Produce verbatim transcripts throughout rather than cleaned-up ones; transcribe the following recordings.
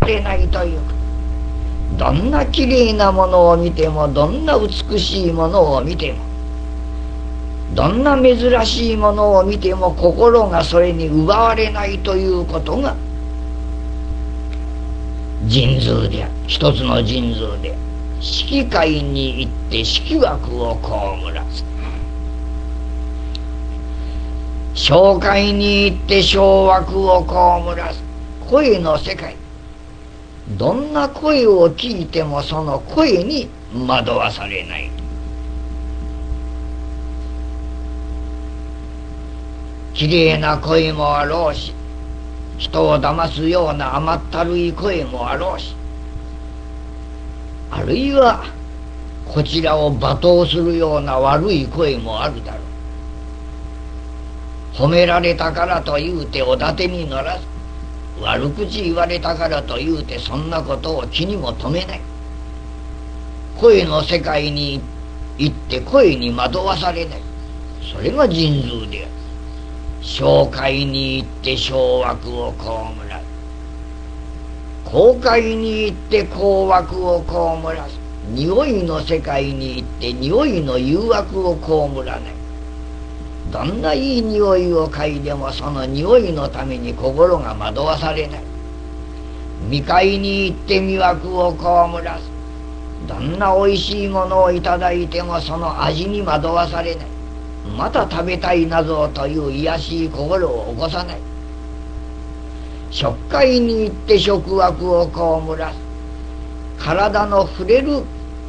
れないというか、どんなきれいなものを見ても、どんな美しいものを見ても、どんな珍しいものを見ても心がそれに奪われないということが神通である。一つの神通で、色界に行って色枠を被らず、小界に行って小枠を被らず、声の世界、どんな声を聞いてもその声に惑わされない。きれいな声もあろうし、人を騙すような甘ったるい声もあろうし、あるいはこちらを罵倒するような悪い声もあるだろう。褒められたからと言うておだてに乗らず、悪口言われたからと言うてそんなことを気にも留めない。声の世界に行って声に惑わされない。それが神通である。小界に行って小枠を被らず、公界に行って公枠を被らず、匂いの世界に行って匂いの誘惑を被らない。どんないい匂いを嗅いでもその匂いのために心が惑わされない。未界に行って魅惑を被らず、どんなおいしいものをいただいてもその味に惑わされない。また食べたいなぞという卑しい心を起こさない。食界に行って食枠を被らず、体の触れる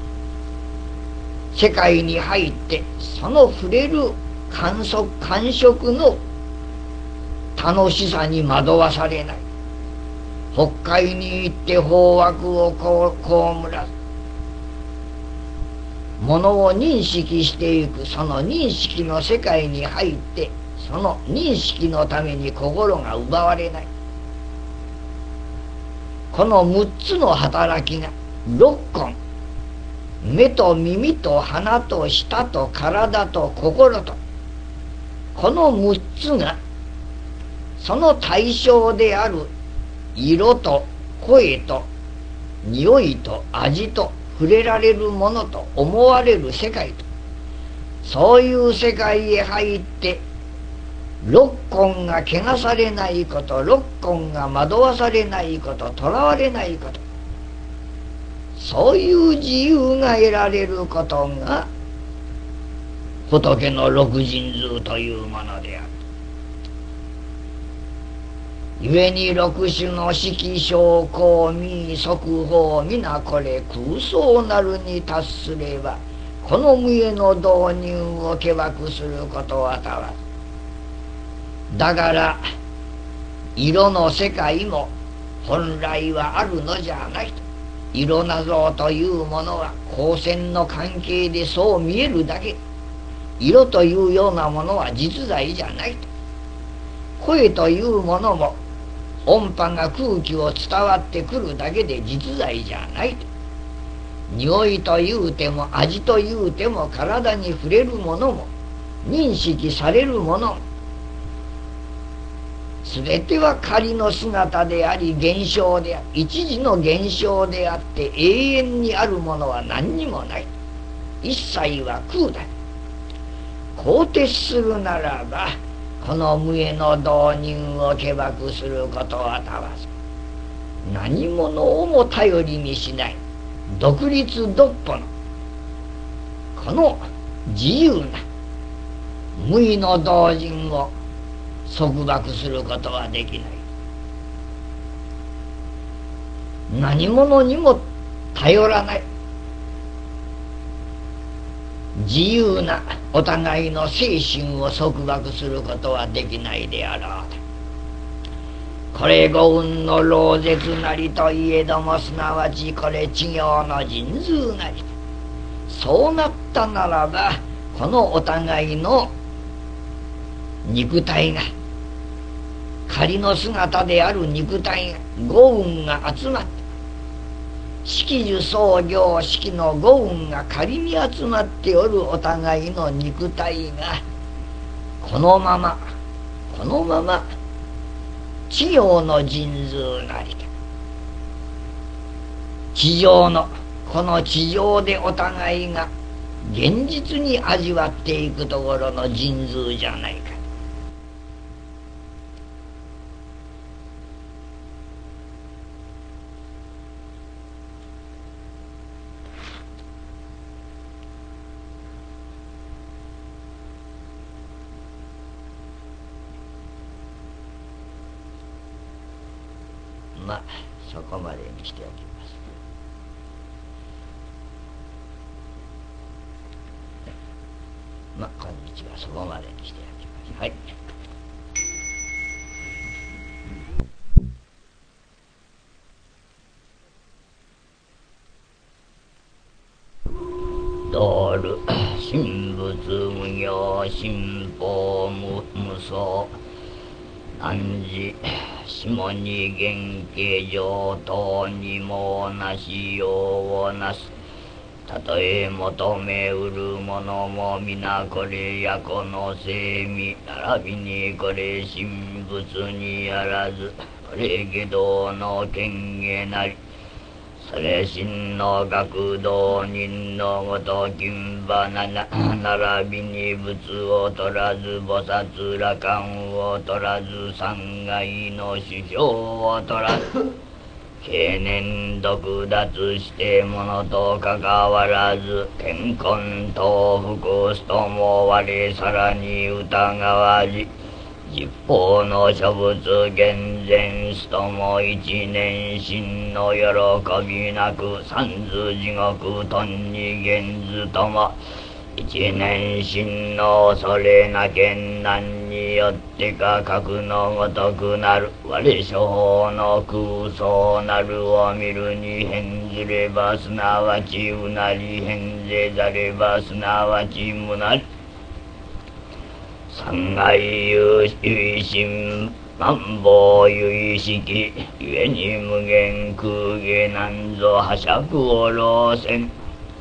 世界に入ってその触れる感触感触の楽しさに惑わされない。北海に行って法枠を被らず、ものを認識していくその認識の世界に入ってその認識のために心が奪われない。この六つの働きが六根、目と耳と鼻と舌と体と心と、この六つがその対象である色と声と匂いと味と触れられるものと思われる世界と、そういう世界へ入って六根が汚されないこと、六根が惑わされないこと、とらわれないこと、そういう自由が得られることが仏の六神通というものである。故に六種の色小香味即法皆これ空想なるに達すれば、この無への導入をけばくすることはたわず。だから色の世界も本来はあるのじゃないと。色なぞというものは光線の関係でそう見えるだけ。色というようなものは実在じゃないと。声というものも音波が空気を伝わってくるだけで実在じゃないと。匂いというても味というても体に触れるものも認識されるものも全ては仮の姿であり現象であり一時の現象であって、永遠にあるものは何にもない。一切は空だ。こう徹するならばこの無への導入をけばくすることはたわず。何者をも頼りにしない独立独歩のこの自由な無為の同人を束縛することはできない。何者にも頼らない自由なお互いの精神を束縛することはできないであろう。これ五運の漏絶なりといえども、すなわちこれ知行の神通なり。そうなったならばこのお互いの肉体が、仮の姿である肉体が、五運が集まって、色樹草行式の五運が仮に集まっておるお互いの肉体がこのままこのまま知行の神通なりだ。 地上のこの地上でお互いが現実に味わっていくところの神通じゃないか。まあそこまでにしておきます。まあ今日はそこまでにしておきます。はい。道ル神仏無行神法無無双汝下に原型上等にもなしようをなす。たとえ求めうるものも皆これやこの精味並びにこれ神仏にあらずこれ下道の権下なり。それ真の学道人のごと金馬な並びに仏を取らず菩薩羅漢を取らず三界の首相を取らず経年独脱してものとかかわらず健康と福すとも我さらに疑わじ十方の諸仏厳然すとも一年心の喜びなく三途地獄頓に現ずとも一年心の恐れな見難によってか格のごとくなる我諸法の空想なるを見るに変ずればすなわちうなり変ぜざればすなわち無なり三界有唯心万法唯識故に無限空下なんぞはしゃくおろせん。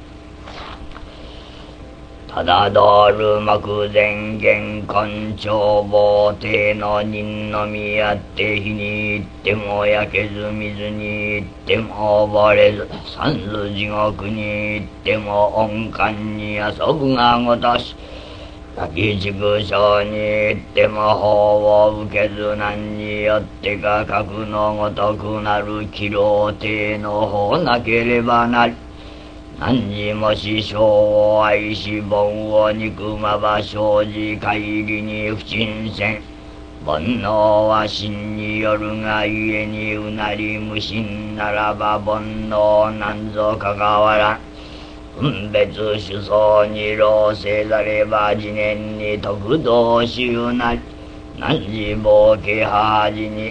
ただ道る目前現根長防帝の人のみあって火に行っても焼けず水に行っても溺れず三途地獄に行っても温感に遊ぶがごとし滝畜生に行っても法を受けず何によってか格のごとくなる気老帝の法なければなり何にもし生を愛し煩を憎まば生じ乖離に不沈せん煩悩は心によるがゆえにうなり無心ならば煩悩なんぞかかわらん分別主相に老せざれば次年に得道しうなり何時冒険はじに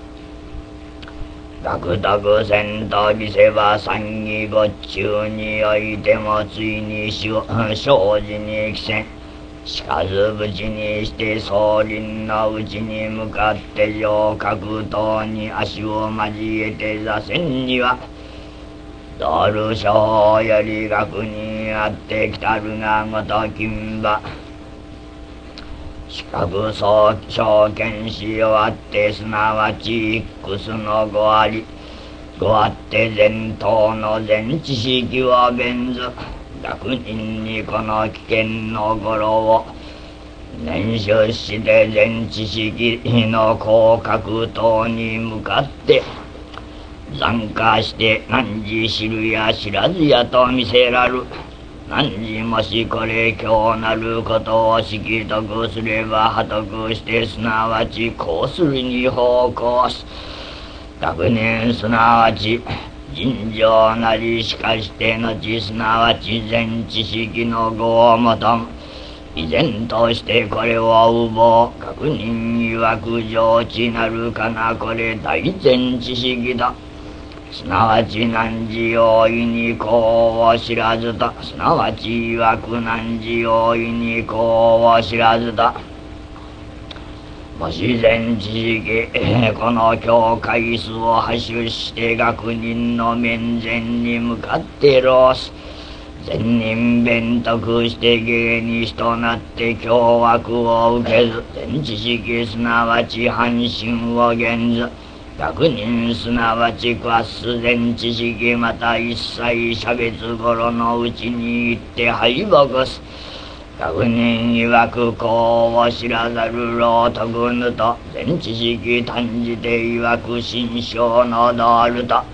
学徳せんと見せば三義ごっちゅうにおいてもついに生じに来せんしかずぶちにして総輪のうちに向かって上格闘に足を交えて座禅には道る諸法より学にあってきたるがごと金馬四角総証券し終わってすなわち一屈のごありごあって全頭の全知識を弁ず学人にこの危険の語呂を念出して全知識の広角等に向かって残化して何時知るや知らずやと見せらる何時もしこれ今日なることを識得すれば破得してすなわちこうするに奉公す学年すなわち尋常なりしかして後すなわち全知識の語をもとむ依然としてこれを有望学人曰く上知なるかなこれ大全知識だすなわち何時大いにこうを知らずとすなわち曰く何時大いにこうを知らずともし全知識この境界数を発出して学人の面前に向かって老す善人弁徳して芸にしとなって凶悪を受けず全知識すなわち半身を現ず学人すなわちクワス全知識また一切差別頃のうちに行って敗北す。学人曰くこうを知らざる老徳ぬと全知識単じて曰く心象の道ると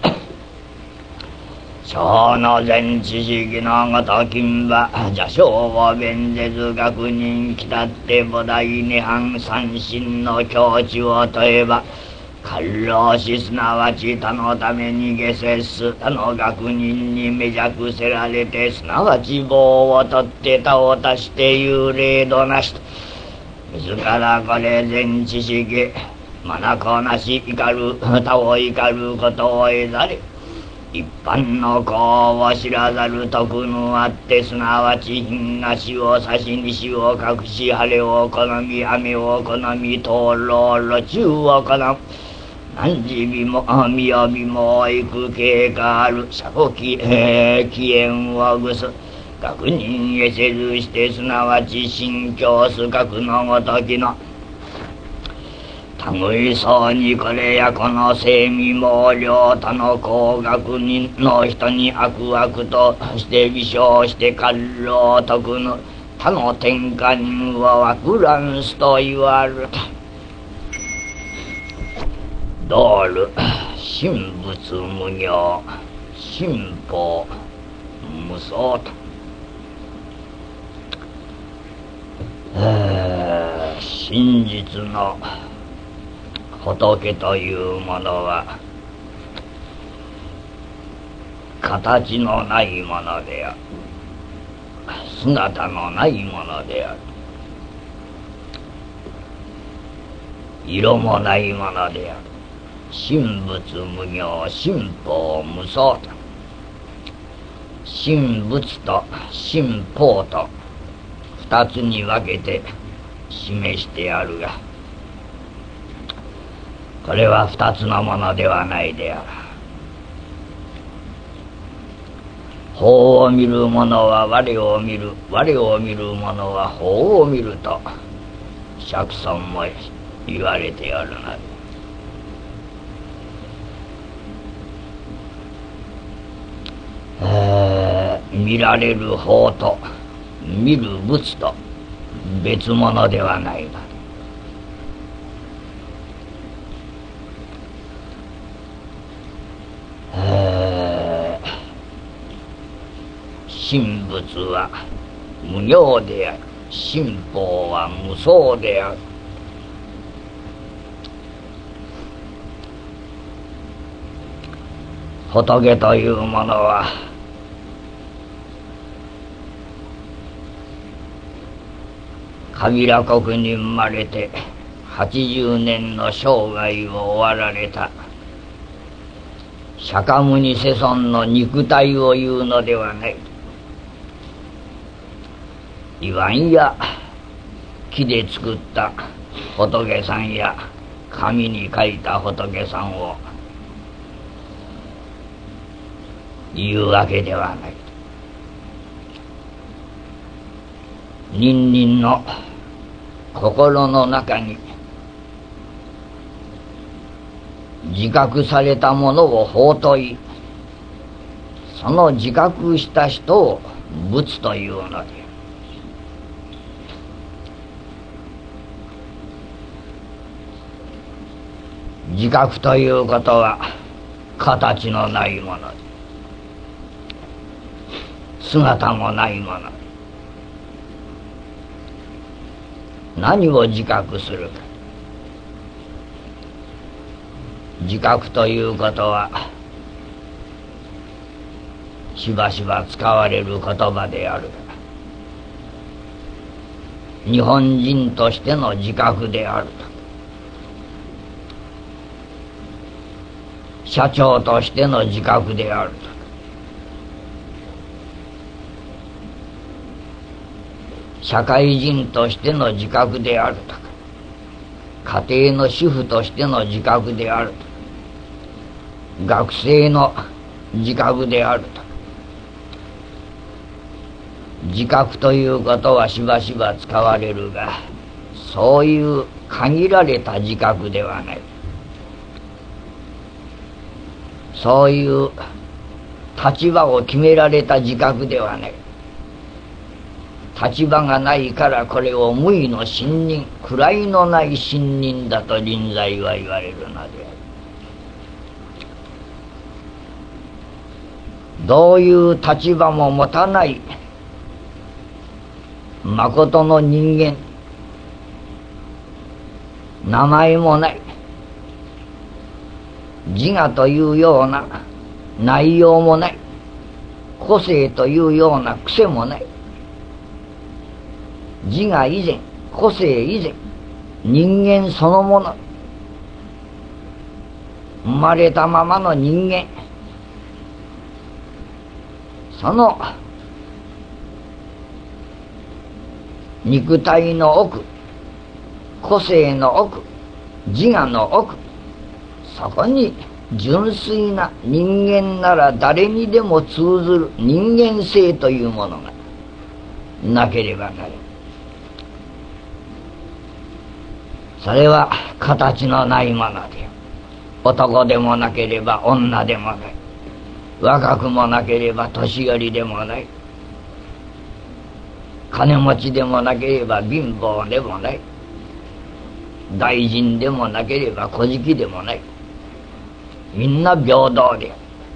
小の全知識のごと金馬邪性を弁ぜず学人来たって菩提涅槃三心の境地を問えば官老しすなわち他のために下世す他の学人にめじゃくせられてすなわち棒を取って他を足して幽霊どなし自らこれ全知識まなこなし怒る他を怒ることを得ざれ一般の功を知らざる徳のあってすなわち東を差し西を隠し晴れを好み雨を好み灯籠路中を好む何時日もみよびも行く経過ある遮護期縁をぐす学人へせずしてすなわち心境す覚のごときの類そうにこれやこの精味毛量他の高学人の人に悪々として微笑して官老徳の他の天下人は枠乱すと言わると道ル神仏無行神法無双と真実の仏というものは形のないものである姿のないものである色もないものである神仏無行神法無双と神仏と神法と二つに分けて示してあるがこれは二つのものではないである。法を見る者は我を見る我を見る者は法を見ると釈尊も言われておるのでえー、見られる法と見る仏と別物ではないの。えー、神仏は無行である神法は無双である。仏というものは神羅国に生まれてはちじゅうねんの生涯を終わられた釈迦牟尼世尊の肉体を言うのではない。言わんや木で作った仏さんや紙に書いた仏さんを言うわけではない。人々の心の中に自覚されたものを法といい、その自覚した人を仏というので、自覚ということは形のないもので、姿もないもので、何を自覚するか。自覚ということはしばしば使われる言葉であるが、日本人としての自覚であると、社長としての自覚であると、社会人としての自覚であるとか、家庭の主婦としての自覚であるとか、学生の自覚であるとか、自覚ということはしばしば使われるが、そういう限られた自覚ではない。 そういう立場を決められた自覚ではない。立場がないからこれを無為の信任、位のない信任だと臨済は言われるのである。どういう立場も持たないまことの人間、名前もない、自我というような内容もない、個性というような癖もない。自我以前、個性以前、人間そのもの、生まれたままの人間、その肉体の奥、個性の奥、自我の奥、そこに純粋な人間なら誰にでも通ずる人間性というものがなければならない。それは形のないもので、男でもなければ女でもない、若くもなければ年寄りでもない、金持ちでもなければ貧乏でもない、大臣でもなければ小じでもない、みんな平等である。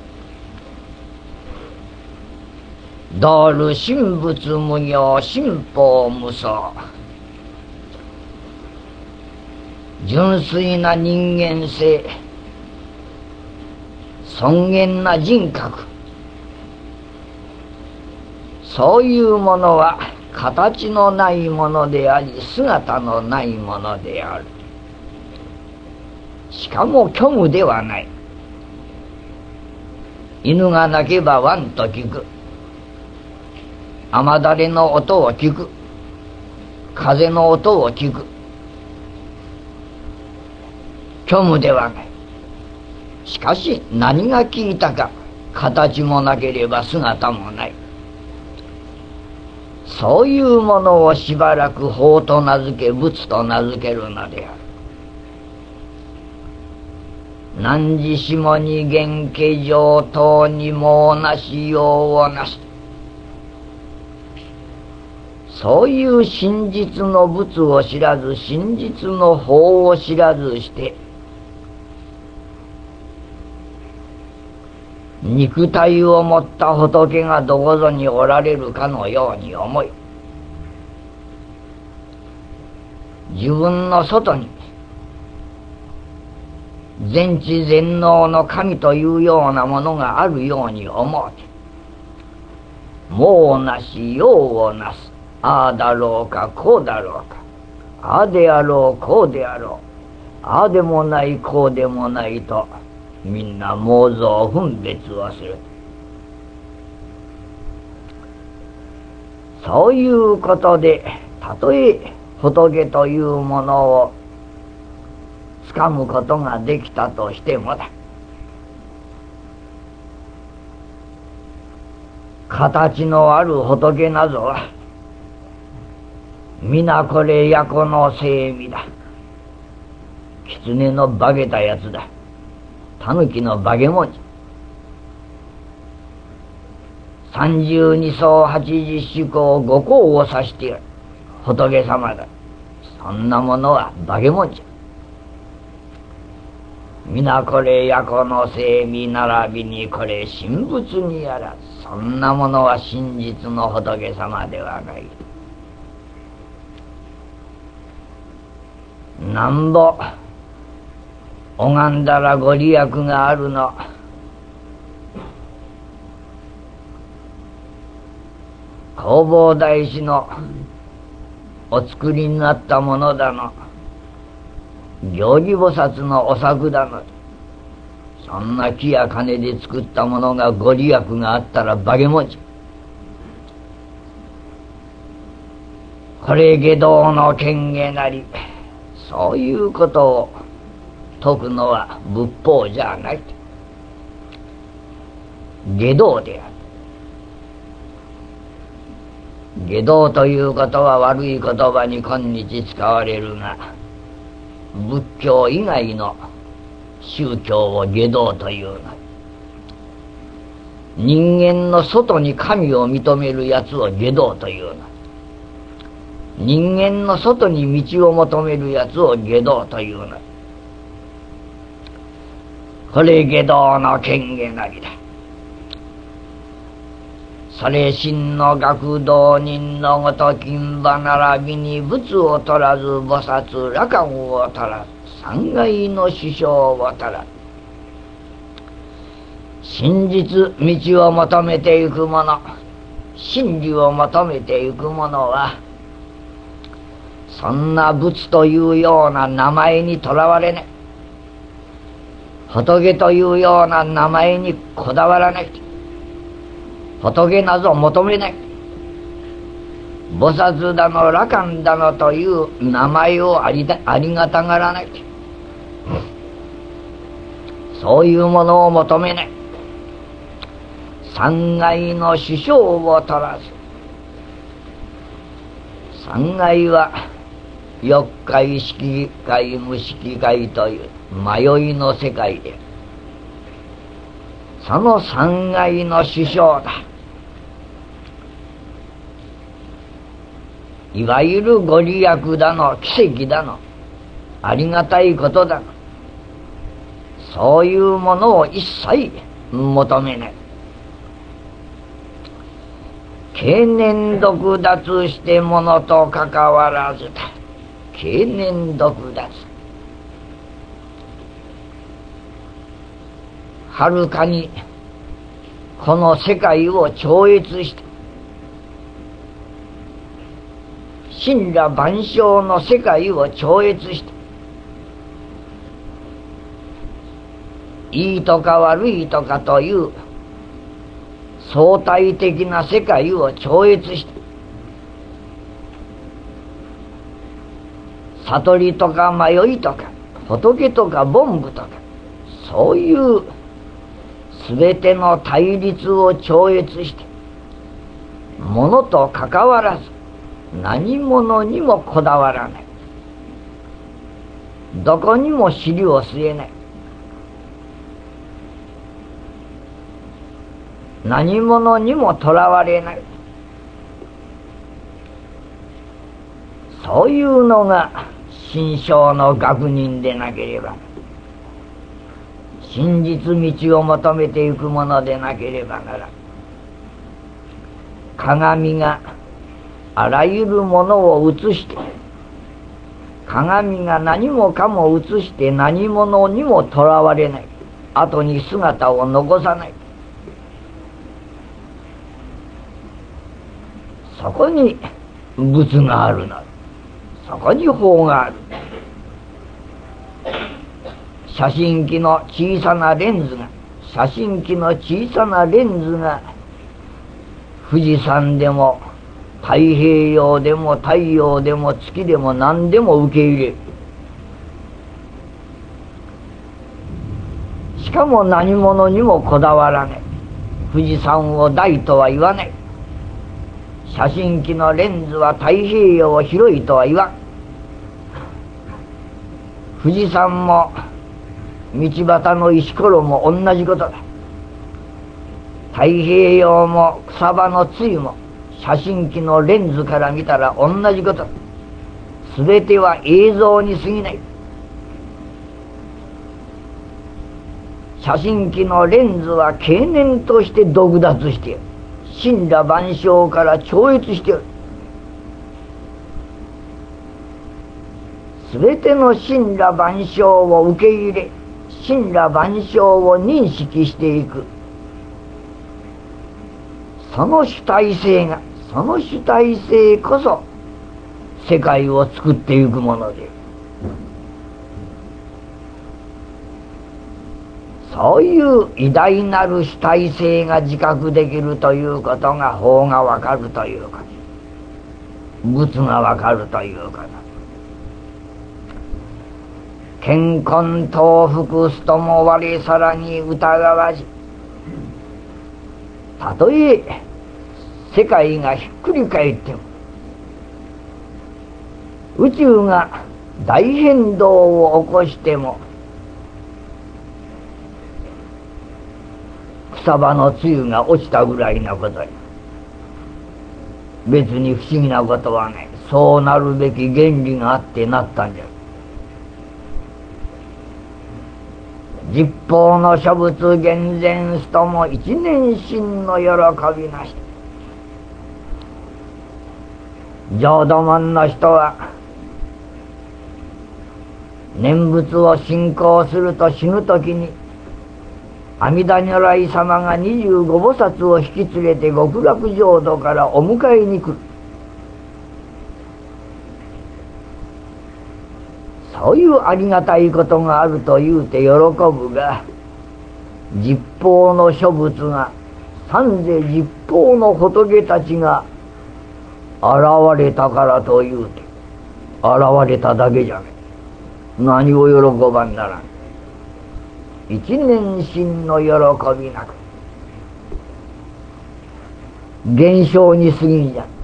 道ル神仏無行、神法無双。純粋な人間性、尊厳な人格、そういうものは形のないものであり、姿のないものである。しかも虚無ではない。犬が鳴けばワンと聞く、雨だれの音を聞く、風の音を聞く、虚無ではない。しかし何が聞いたか、形もなければ姿もない。そういうものをしばらく法と名付け、仏と名付けるのである。汝しもに現化上等にもなしようをなす。そういう真実の仏を知らず、真実の法を知らずして、肉体を持った仏がどこぞにおられるかのように思い、自分の外に全知全能の神というようなものがあるように思うて、もうなしようをなす。ああだろうかこうだろうか、ああであろうこうであろう、ああでもないこうでもないと、みんな妄想分別をする。そういうことで、たとえ仏というものをつかむことができたとしてもだ、形のある仏などは皆これやこの精味だ。狐の化けたやつだ。狸の化け物じゃ。三十二相八十四項五項を指している仏様だ。そんなものは化け物じゃ。皆これやこの精味並びにこれ神仏にあらず、そんなものは真実の仏様ではない。なんぼ拝んだらご利益があるの、弘法大師のお作りになったものだの、行儀菩薩のお作だの、そんな木や金で作ったものがご利益があったら化け物じゃ。これ下道の権限なり、そういうことを説くのは仏法じゃない。下道である。下道ということは悪い言葉に今日使われるが、仏教以外の宗教を下道というの。 人間の外に神を認めるやつを外道というの。人間の外に道を求めるやつを外道というの。これ外道の権限なりだ。それ真の学道人のごと金馬並びに仏を取らず菩薩羅漢を取らず三界の師匠を取らず真実道を求めてゆく者、真理を求めてゆく者はそんな仏というような名前にとらわれない。仏というような名前にこだわらない。仏など求めない。菩薩だの羅漢だのという名前をありだありがたがらない。そういうものを求めない。三界の師匠を取らず、三界は四界色界無色界という迷いの世界で、その三界の師匠だ。いわゆるご利益だの奇跡だのありがたいことだの、そういうものを一切求めない。経年毒脱してものと関わらずだ。経年毒脱、はるかにこの世界を超越して神羅万象の世界を超越していいとか悪いとかという相対的な世界を超越して悟りとか迷いとか仏とか凡夫とかそういうすべての対立を超越してものと関わらず何者にもこだわらない。どこにも尻を据えない。何者にもとらわれない。そういうのが真正の学人でなければ、真実道を求めていくものでなければならん。鏡があらゆるものを映して、鏡が何もかも映して何者にもとらわれない。後に姿を残さない。そこに仏があるの。そこに法がある。写真機の小さなレンズが写真機の小さなレンズが富士山でも太平洋でも太陽でも月でも何でも受け入れる。しかも何者にもこだわらない。富士山を大とは言わない。写真機のレンズは太平洋を広いとは言わん。富士山も道端の石ころも同じことだ。太平洋も草場の露も写真機のレンズから見たら同じことだ。すべては映像に過ぎない。写真機のレンズは経年として独脱している。神羅万象から超越している。すべての神羅万象を受け入れ、神羅万象を認識していく。その主体性が、その主体性こそ世界を作っていくもので、そういう偉大なる主体性が自覚できるということが法がわかるということ、仏がわかるということ。健康東福すとも我さらに疑わし、たとえ世界がひっくり返っても、宇宙が大変動を起こしても、 草葉の露が落ちたぐらいなことに、別に不思議なことはない。そうなるべき原理があってなったんじゃ。十方の諸仏厳然すとも一念心の喜びなし。浄土門の人は念仏を信仰すると死ぬ時に阿弥陀如来様が二十五菩薩を引き連れて極楽浄土からお迎えに来る。そういうありがたいことがあると言うて喜ぶが、十方の諸仏が三世十方の仏たちが現れたからと言うて、現れただけじゃねえ。何を喜ばんならん。一念心の喜びなく現象に過ぎんじゃ。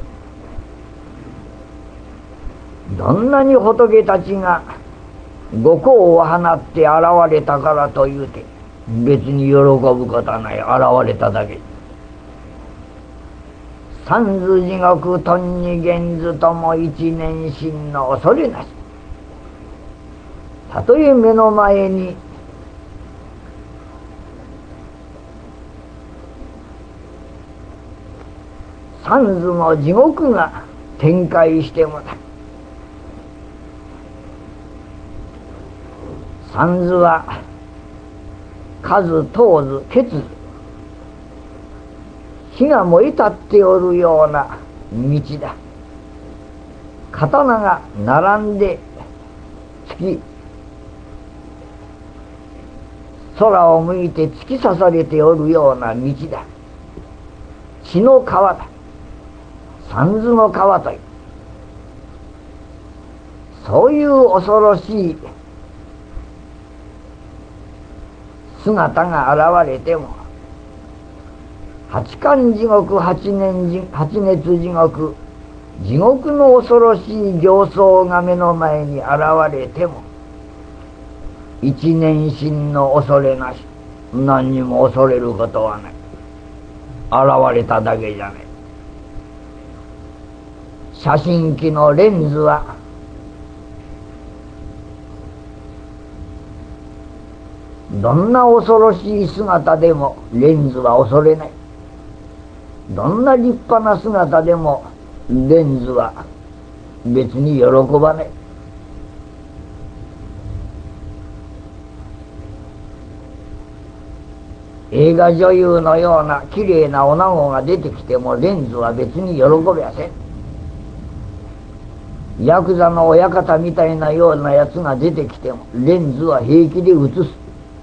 どんなに仏たちが五光を放って現れたからと言うて別に喜ぶことはない。現れただけ。三途地獄頓に現ずとも一念心の恐れなし。たとえ目の前に三途の地獄が展開してもだ。三途は数問ず欠如、火が燃え立っておるような道だ。刀が並んで突き空を向いて突き刺されておるような道だ。血の川だ。三途の川という、そういう恐ろしい姿が現れても、八貫地獄、八年地八熱地獄、地獄の恐ろしい形相が目の前に現れても一念心の恐れなし。何にも恐れることはない。現れただけじゃない。写真機のレンズはどんな恐ろしい姿でもレンズは恐れない。どんな立派な姿でもレンズは別に喜ばない。映画女優のような綺麗な女子が出てきてもレンズは別に喜びやせん。ヤクザの親方みたいなようなやつが出てきてもレンズは平気で映す。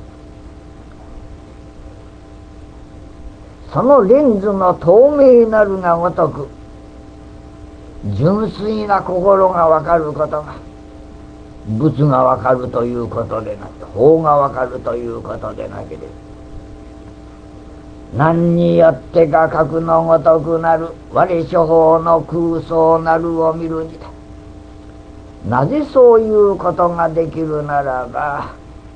そのレンズの透明なるがごとく純粋な心がわかることが仏がわかるということでなく、法がわかるということでなければ、何によってか格のごとくなる我諸法の空想なるを見るにだ。なぜそういうことができるならば、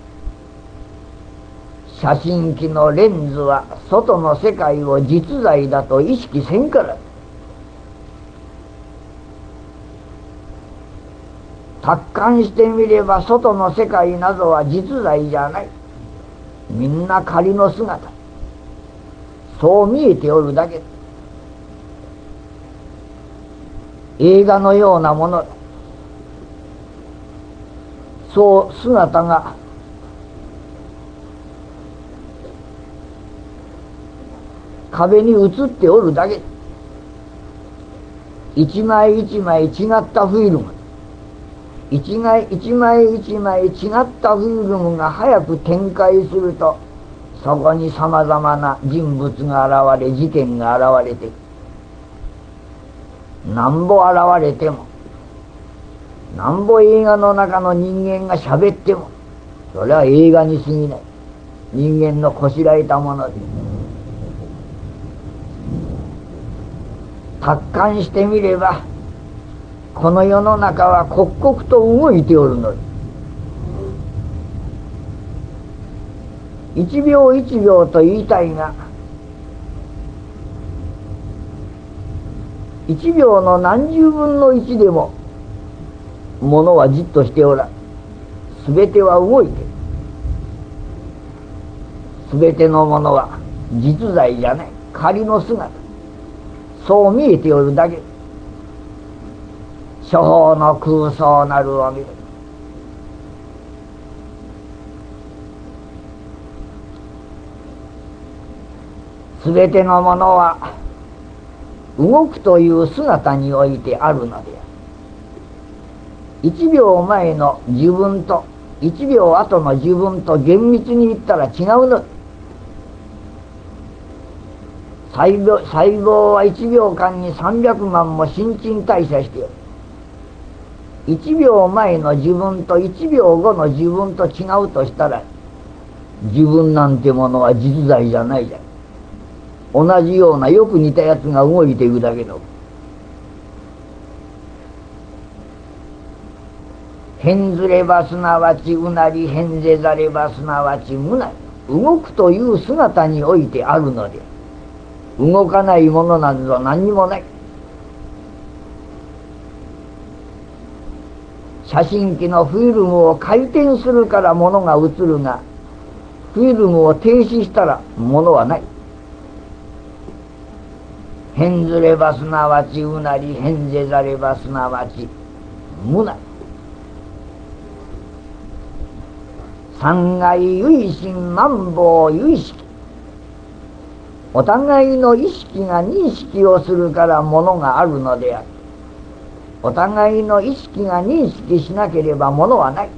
写真機のレンズは外の世界を実在だと意識せんから。達観してみれば外の世界などは実在じゃない。みんな仮の姿。そう見えておるだけ。映画のようなものだ。そう姿が壁に映っておるだけ。一枚一枚違ったフィルム、一枚一枚一枚違ったフィルムが早く展開すると、そこにさまざまな人物が現れ、事件が現れて、なんぼ現れても、なんぼ映画の中の人間が喋っても、それは映画に過ぎない。人間のこしらえたもので、達観してみればこの世の中は刻々と動いておるのに、 一秒一秒と言いたいが、一秒の何十分の一でも物はじっとしておらん。すべては動いている。すべてのものは実在じゃない、仮の姿、そう見えておるだけ。諸法の空想なるを見る。すべてのものは動くという姿においてあるのである。一秒前の自分と一秒後の自分と厳密に言ったら違うの。細胞、細胞は一秒間にさんびゃくまんも新陳代謝している。一秒前の自分と一秒後の自分と違うとしたら、自分なんてものは実在じゃないじゃん。同じようなよく似たやつが動いているだけの。変ずればすなわちうなり、変ぜざればすなわち無なり。動くという姿においてあるので、動かないものなど何にもない。写真機のフィルムを回転するから物が映るが、フィルムを停止したら物はない。変ずればすなわちうなり、変ぜざればすなわち無なり。三界唯心万法唯識。お互いの意識が認識をするから物があるのである。お互いの意識が認識しなければ物はない。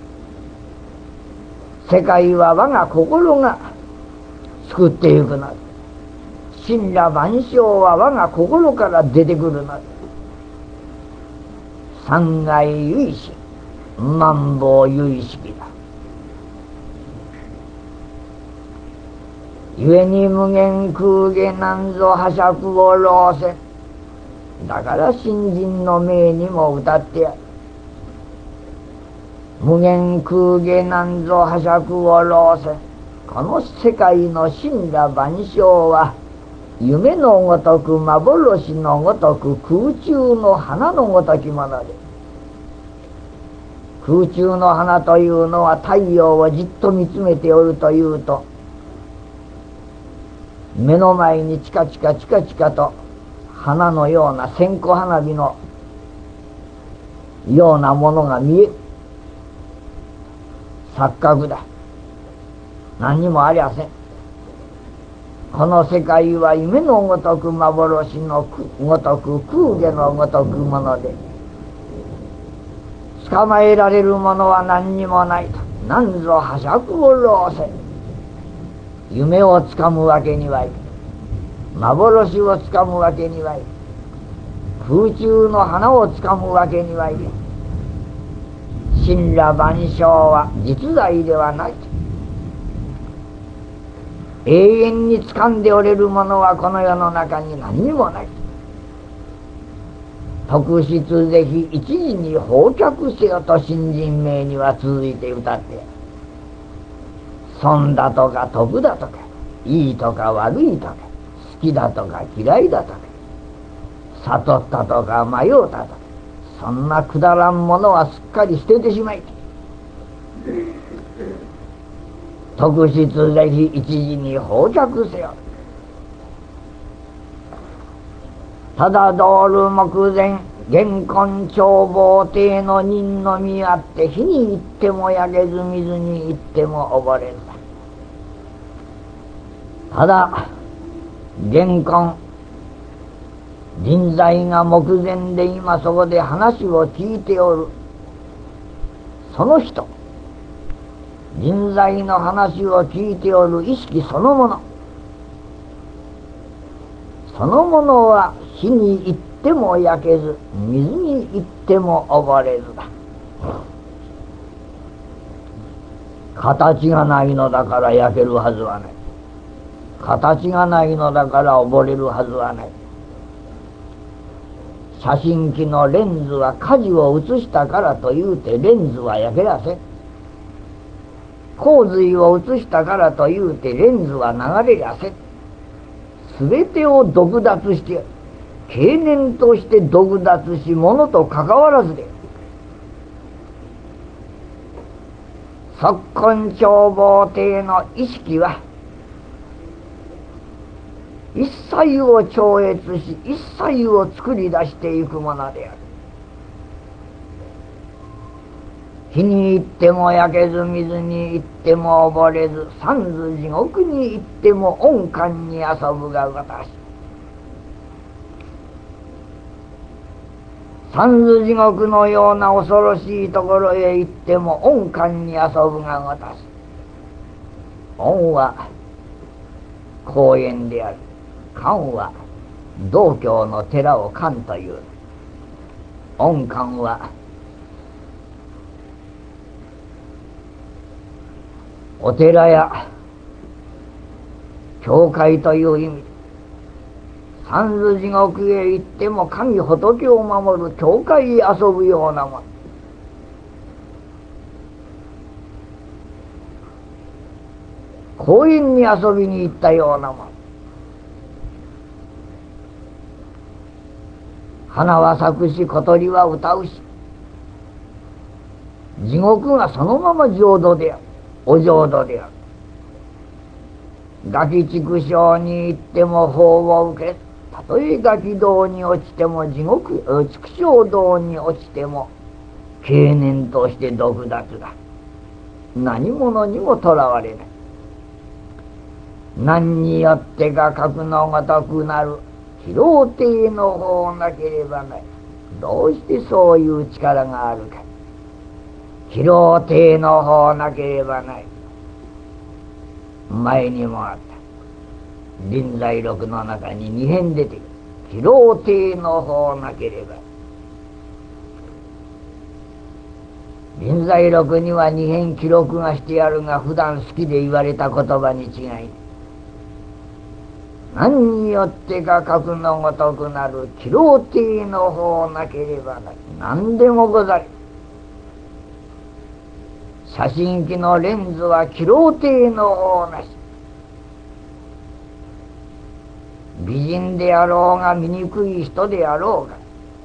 世界は我が心が作っていくのだ。神羅万象は我が心から出てくるのだ。三界唯心万法唯識だ。故に無限空下なんぞ破釈を老せ。だから新人の命にも歌ってやる。無限空下なんぞ破釈を老せ。この世界の神羅万象は夢のごとく幻のごとく空中の花のごときもので、空中の花というのは太陽をじっと見つめておるというと、目の前にチカチカチカチカと花のような線香花火のようなものが見える。錯覚だ。何にもありゃせん。この世界は夢のごとく幻のごとく空下のごとくもので、捕まえられるものは何にもないと。なんぞ破釈を老せ。夢をつかむわけにはいかない。幻をつかむわけにはいかない。空中の花をつかむわけにはいかない。神羅万象は実在ではない。永遠に掴んでおれるものはこの世の中に何にもない。特質ぜひ一時に放却せよと新人名には続いて歌ってやる。損だとか得だとか、いいとか悪いとか、好きだとか嫌いだとか、悟ったとか迷うたとか、そんなくだらんものはすっかり捨ててしまい。特質ぜひ一時に放却せよ。ただ道路目前、現根眺望亭の人のみあって、火に行っても焼けず、水に行っても溺れずだ。ただ現根人材が目前で今そこで話を聞いておる。その人、人材の話を聞いておる意識そのもの、そのものは火に行っても焼けず、水に行っても溺れずだ。形がないのだから焼けるはずはない。形がないのだから溺れるはずはない。写真機のレンズは火事を映したからというてレンズは焼けやせん。 洪水を映したからというてレンズは流れやせん。すべてを独脱して経年として独脱し物と関わらずで昨今眺望帝の意識は一切を超越し一切を作り出していくものである。火に行っても焼けず水に行っても溺れず三途地獄に行っても温感に遊ぶが私。三途地獄のような恐ろしいところへ行っても温感に遊ぶが私。温は公園である。観は道教の寺を観という。温観はお寺や教会という意味。三途地獄へ行っても神仏を守る教会へ遊ぶようなもの。公園に遊びに行ったようなもの。花は咲くし小鳥は歌うし地獄がそのまま浄土である。お浄土である。ガキ畜生に行っても法を受け、たとえガキ道に落ちても地獄畜生道に落ちても経年として独脱だ。何者にもとらわれない。何によってか格のごとくなる広定の方なければない。どうしてそういう力があるか。広定の方なければない。前にもあった。臨済録の中に二編出てくる。広定の方なければ。臨済録には二編記録がしてあるが、普段好きで言われた言葉に違いない。何によってか格のごとくなる広定の方なければない。何でもござる。写真機のレンズは広定の方なし。美人であろうが醜い人であろうが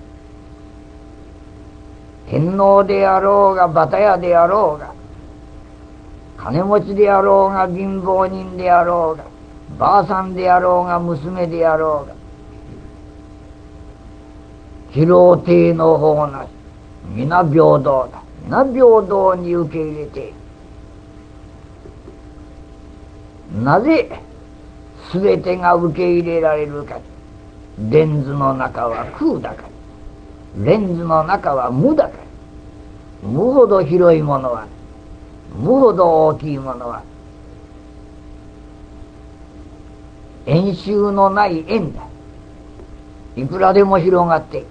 天皇であろうがバタヤであろうが金持ちであろうが貧乏人であろうがばあさんであろうが娘であろうが広定の方なし。皆平等だ。皆平等に受け入れている。なぜ全てが受け入れられるか。レンズの中は空だから。レンズの中は無だから。無ほど広いものは無ほど大きいものは円周のない円だ。いくらでも広がっている。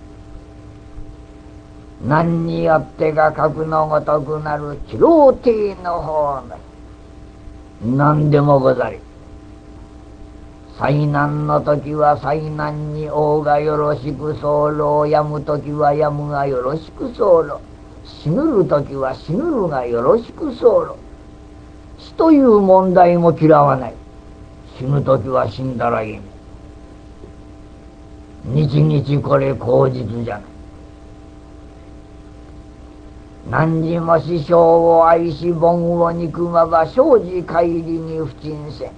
何によってか格のごとくなる広定の方なり。何でもござる。災難の時は災難に王がよろしく候。やむ時はやむがよろしく候。死ぬる時は死ぬるがよろしく候。死という問題も嫌わない。死ぬ時は死んだらいい。日々これ口実じゃない。何時も師匠を愛し盆を憎まば生じ帰りに不沈せん。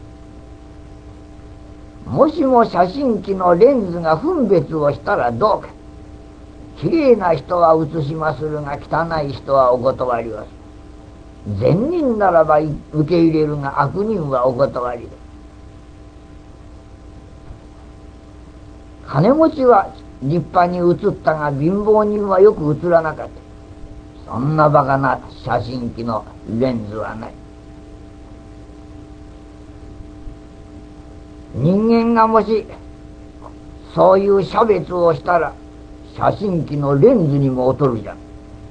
もしも写真機のレンズが分別をしたらどうか。きれいな人は写しまするが汚い人はお断りをする。善人ならば受け入れるが悪人はお断りだ。金持ちは立派に写ったが貧乏人はよく写らなかった。そんなバカな写真機のレンズはない。人間がもしそういう差別をしたら写真機のレンズにも劣るじゃん。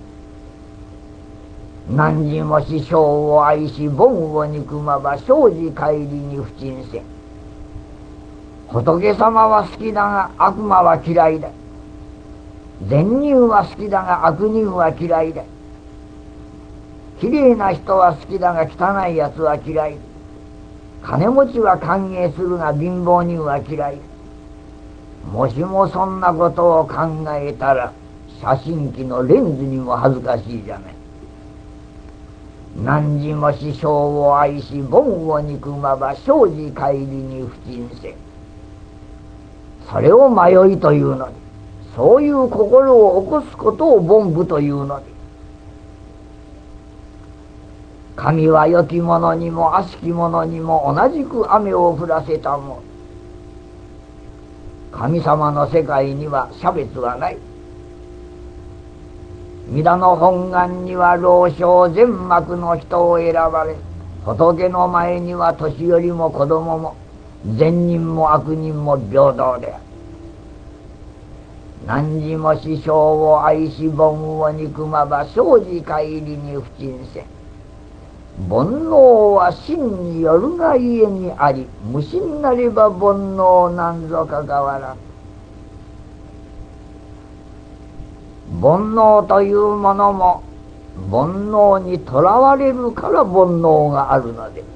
何時もし生を愛し盆を憎まば生じ帰りに不沈せん。仏様は好きだが悪魔は嫌いだ。善人は好きだが悪人は嫌いだ。 きれいな人は好きだが汚いやつは嫌い。金持ちは歓迎するが貧乏人は嫌い。もしもそんなことを考えたら写真機のレンズにも恥ずかしいじゃない。何時も師匠を愛し盆を憎まば生じ帰りに不沈せ。それを迷いというのに、そういう心を起こすことを凡夫というのに、神は良き者にも悪しき者にも同じく雨を降らせたもの。神様の世界には差別はない。皆の本願には老少全幕の人を選ばれ、仏の前には年寄りも子供も善人も悪人も平等である。何時も師匠を愛し盆を憎まば生じ帰りに不沈せ。煩悩は真によるが家にあり、無心なれば煩悩なんぞかかわらん。煩悩というものも煩悩にとらわれるから煩悩があるので、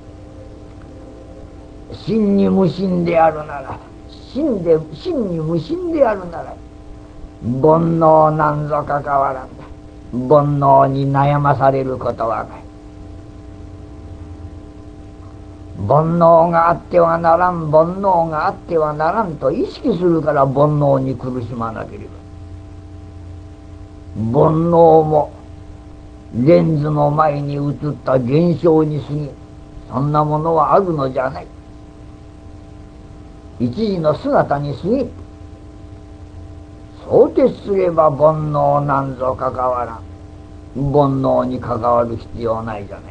真に無心であるなら、真で真に無心であるなら煩悩なんぞかかわらんだ。煩悩に悩まされることはない。煩悩があってはならん、煩悩があってはならんと意識するから煩悩に苦しまなければ。煩悩もレンズの前に映った現象に過ぎ、そんなものはあるのじゃない。一時の姿に過ぎ、そう徹すれば煩悩なんぞかかわらん。煩悩に関わる必要ないじゃない。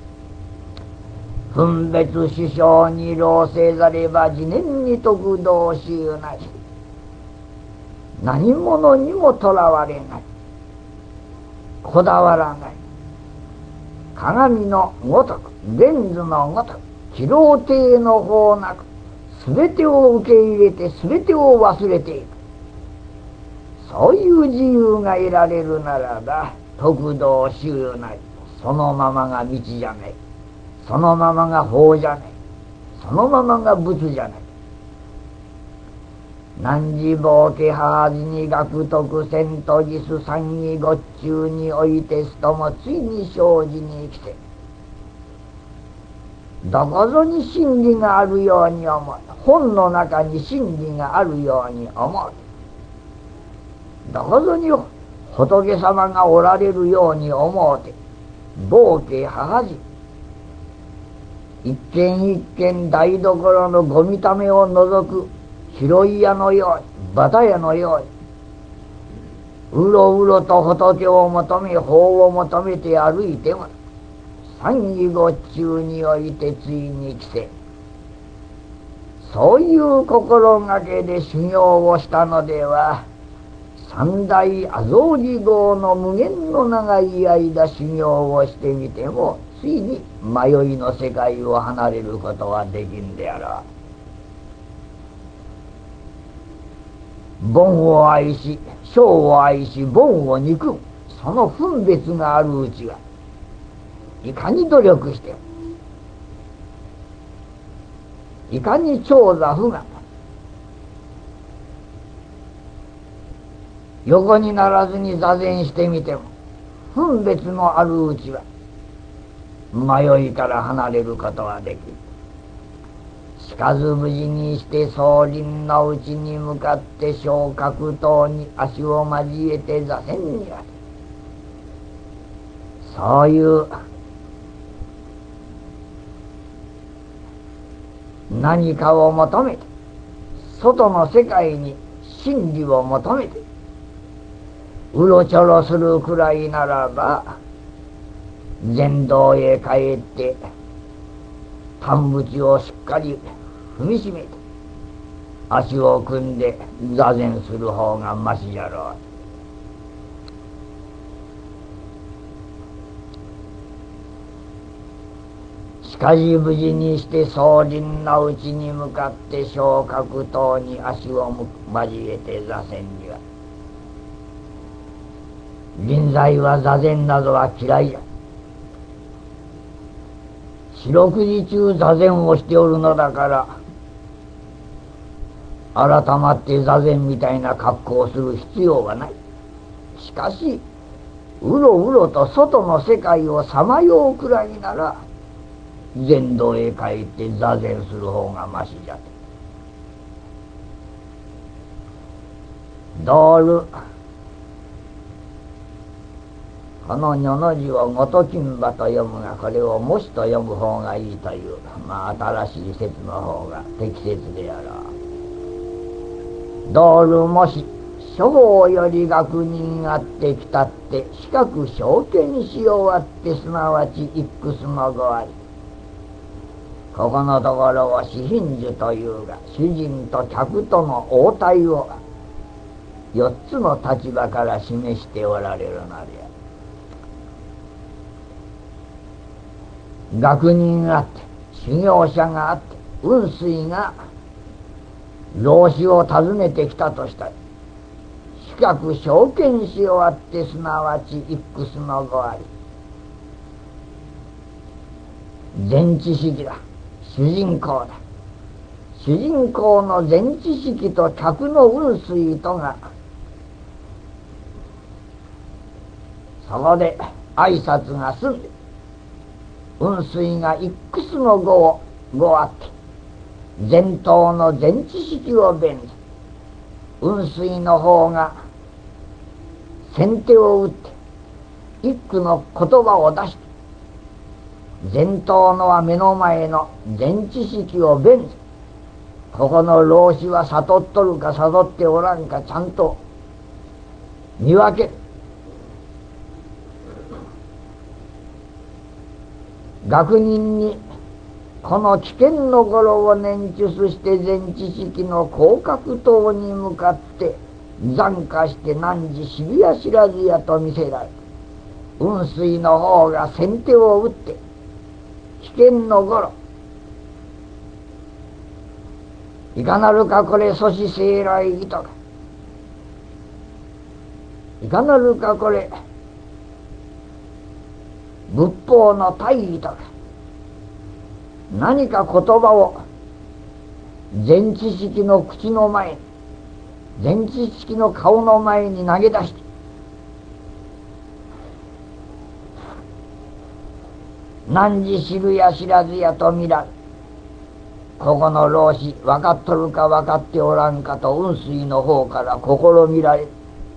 分別師匠に老せざれば自念に得道衆なし。何者にもとらわれない。こだわらない。鏡のごとく、レンズのごとく、機動艇の方なく、すべてを受け入れてすべてを忘れていく。そういう自由が得られるならば、得道衆なり。そのままが道じゃない。そのままが法じゃない。そのままが仏じゃない。何時法家母子に学徳せんとじす三義ごっちゅうにおいてすともついに生じに生きて、どこぞに真理があるように思う。本の中に真理があるように思う。どこぞに仏様がおられるように思うて、法家母子一軒一軒台所のごみためを除く広い屋のように、バタ屋のように、うろうろと仏を求め、法を求めて歩いても、三義ごっちゅうにおいてついに来て、そういう心がけで修行をしたのでは、三大阿造利号の無限の長い間修行をしてみても、ついに迷いの世界を離れることはできんであろう。凡を愛し、小を愛し、凡を憎む、その分別があるうちは、いかに努力しても、いかに長座不我、横にならずに座禅してみても、分別のあるうちは、迷いから離れることはできる。しかず無事にして総林のうちに向かって小格闘に足を交えて座禅には、そういう何かを求めて、外の世界に真理を求めてうろちょろするくらいならば、禅道へ帰って丹淵をしっかり踏みしめて足を組んで座禅する方がましじゃろう。しかし無事にして総林のうちに向かって小格闘に足を交えて座禅には、臨済は座禅などは嫌いじゃ。 四六時中座禅をしておるのだから改まって座禅みたいな格好をする必要はない。しかしうろうろと外の世界をさまようくらいなら禅道へ帰って座禅する方がましじゃと。道ルこの女の字をごときんばと読むが、これをもしと読む方がいいという、まあ新しい説の方が適切であろう。道ルもし諸方より学人あってきたって四角証券し終わってすなわち一屈の語あり。ここのところを四品樹というが、主人と客との応対を四つの立場から示しておられるのである。学人があって修行者があって雲水が老子を訪ねてきたとしたら、四角証券し終わってすなわち一屈の語あり。全知識だ。主人公だ。主人公の全知識と客の雲水とがそこで挨拶が済んで、雲水が一屈の語を語あって前頭の全知識を弁じ、雲水の方が先手を打って一句の言葉を出して、前頭のは目の前の全知識を弁じ、ここの老子は悟っとるか悟っておらんかちゃんと見分ける。学人にこの危険の頃を念中して全知識の広角塔に向かって残化して汝知るや知らずやと見せられ、雲水の方が先手を打って危険の頃、いかなるかこれ阻止生来義とか、いかなるかこれ仏法の大義とか、何か言葉を全知識の口の前に、全知識の顔の前に投げ出して、汝知るや知らずやと見られ、ここの老子分かっとるか分かっておらんかと雲水の方から試みられる。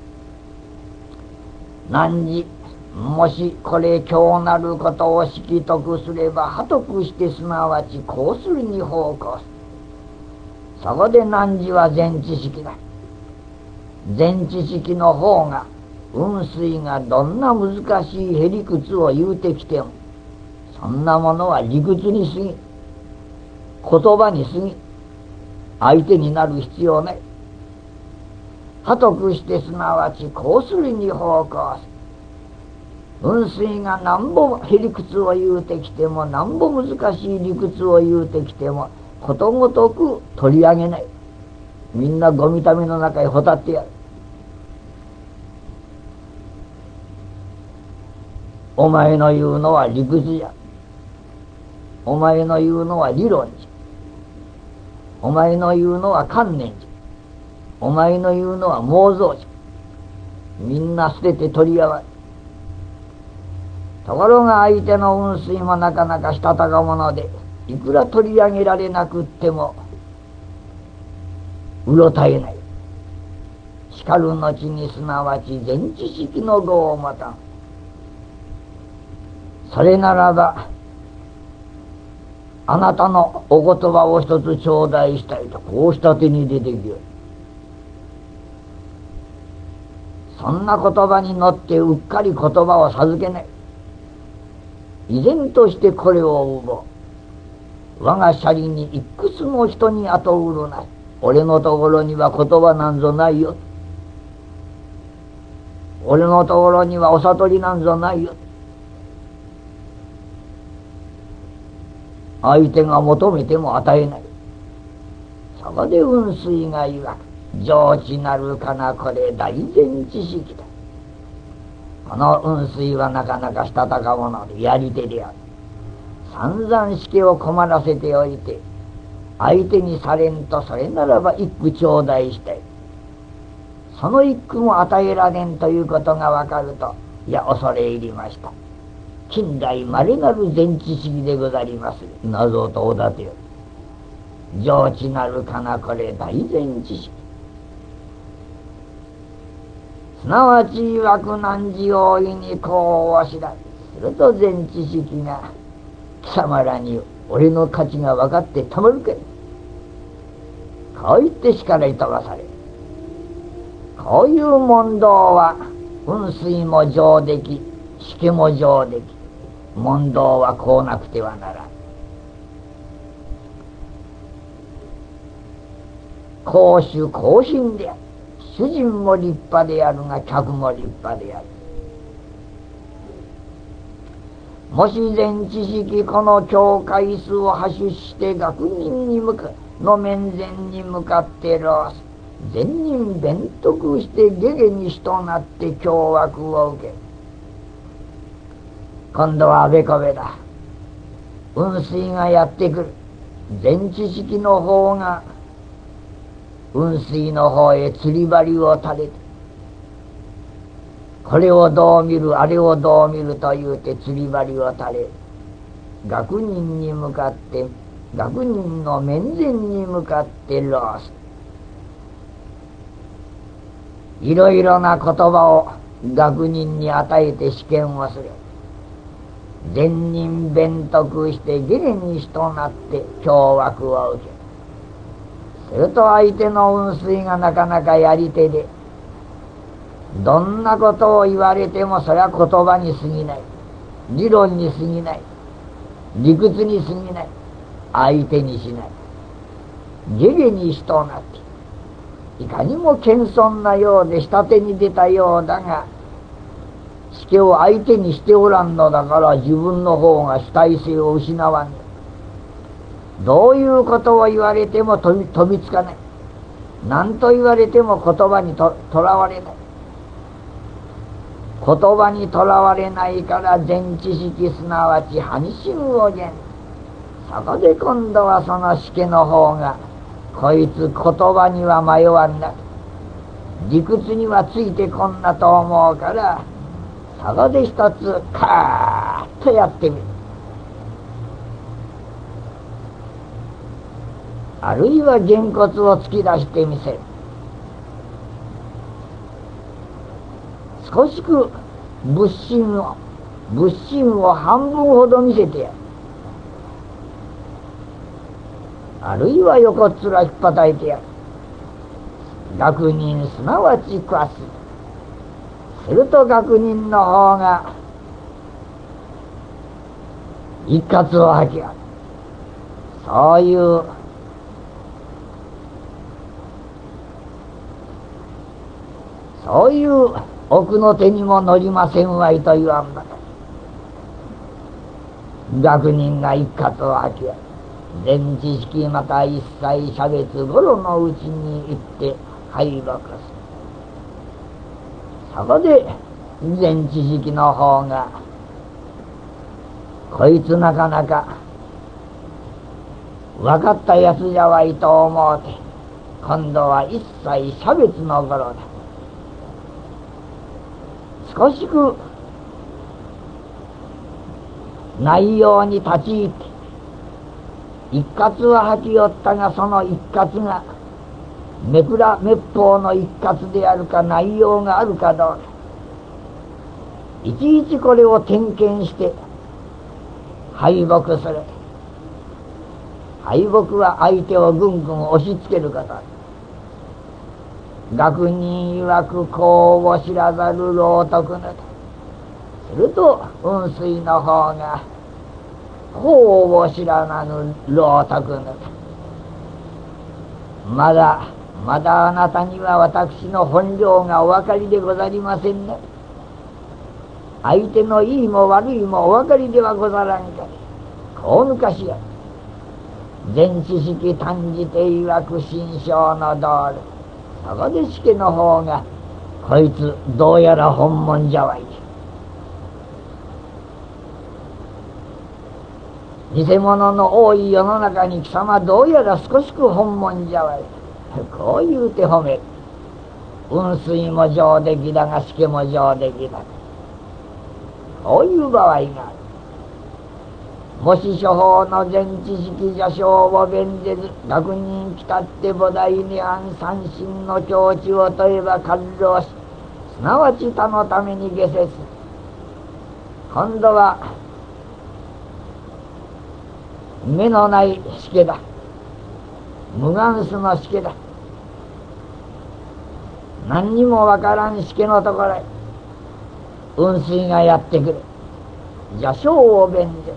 汝もしこれ今日なることを識得すれば、破得してすなわちこうするに方向す。そこで汝は全知識だ。全知識の方が雲水がどんな難しいへりくつを言うてきても、そんなものは理屈に過ぎ、言葉に過ぎ、相手になる必要ない。破得してすなわちこうするに方向す。雲水がなんぼへりくつを言うてきても、なんぼ難しい理屈を言うてきても、ことごとく取り上げない。みんなゴミための中へほたってやる。お前の言うのは理屈じゃ。お前の言うのは理論じゃ。お前の言うのは観念じゃ。お前の言うのは妄想じゃ。みんな捨てて取り合わない。ところが相手の雲水もなかなかしたたか者で、いくら取り上げられなくってもうろたえない。しかる後にすなわち全知識の語を持たん。それならばあなたのお言葉を一つ頂戴したいと、こうした手に出てきよる。そんな言葉に乗ってうっかり言葉を授けない。依然としてこれを奪う。我がシャリにいくつも人に後売るな。俺のところには言葉なんぞないよ。俺のところにはお悟りなんぞないよ。相手が求めても与えない。そこで雲水が言わく、上智なるかなこれ大前知識だ。この雲水はなかなかしたたか者でやり手である。 散々しけを困らせておいて、相手にされんと、それならば一句頂戴したい。その一句も与えられんということがわかると、いや恐れ入りました。近代まれなる前知識でござります。謎とおだてよ。上智なるかなこれ大前知識。すなわち曰く汝大いにこうを知らすると前知識が貴様らに俺の価値が分かってたまるかい。こう言って叱らい飛ばされ、こういう問答は雲水も上出来、しけも上出来、問答はこうなくてはならん。公主公臣である。主人も立派であるが客も立派である。もし前知識この教会数を発出して学人に向かの面前に向かってろす。善人弁徳して下下にしとなって凶悪を受け。今度はあべこべだ。雲水がやってくる。前知識の方が雲水の方へ釣り針を垂れて、これをどう見るあれをどう見ると言うて釣り針を垂れ、学人に向かって学人の面前に向かってロース。いろいろな言葉を学人に与えて試験をする。善人弁徳して下下にしとなって凶悪を受け。すると相手の雲水がなかなかやり手で、どんなことを言われてもそれは言葉に過ぎない、理論に過ぎない、理屈に過ぎない、相手にしない、下下にしとなって、いかにも謙遜なようで下手に出たようだが、しけを相手にしておらんのだから自分の方が主体性を失わん。どういうことを言われても飛び、飛びつかない。何と言われても言葉にととらわれない。言葉にとらわれないから前知識すなわち半身を言う。そこで今度はそのしけの方が、こいつ言葉には迷わんな、理屈にはついてこんなと思うから、そこで一つカーッとやってみる。あるいはげんこつを突き出してみせる。少しく物心を物心を半分ほど見せてやる。あるいは横っ面引っ叩いてやる。学人すなわち食わす。すると学人の方が一喝を吐きやる。そういうそういう奥の手にも乗りませんわいと言わんばかり。学人が一喝を吐きやる。前知識また一切差別頃のうちに行って敗北する。そこで前知識の方が、こいつなかなか分かったやつじゃわいと思うて、今度は一切差別の頃だ。少しく内容に立ち入って一喝は吐きよったが、その一喝がめくら滅法の一喝であるか内容があるかどうか、いちいちこれを点検して敗北する。敗北は相手をぐんぐん押し付けること。学人曰くこうを知らざる老徳なと。すると雲水の方がこうを知らなぬ老徳なと。まだまだあなたには私の本領がお分かりでござりませんね。相手のいいも悪いもお分かりではござらんかい。こう抜かしや前知識単じて曰く心象の道理。そこでしけの方が、こいつどうやら本物じゃわい。 偽物の多い世の中に貴様どうやら少しく本物じゃわい。こう言うて褒める。雲水も上出来だがしけも上出来だ。こういう場合がある。もし処方の全知識邪性を弁ぜず学人来たって菩提涅槃三心の境地を問えば完了し、すなわち他のために下世する。今度は目のないしけだ。無眼子のしけだ。何にもわからんしけのところへ雲水がやってくる。邪性を弁ぜ。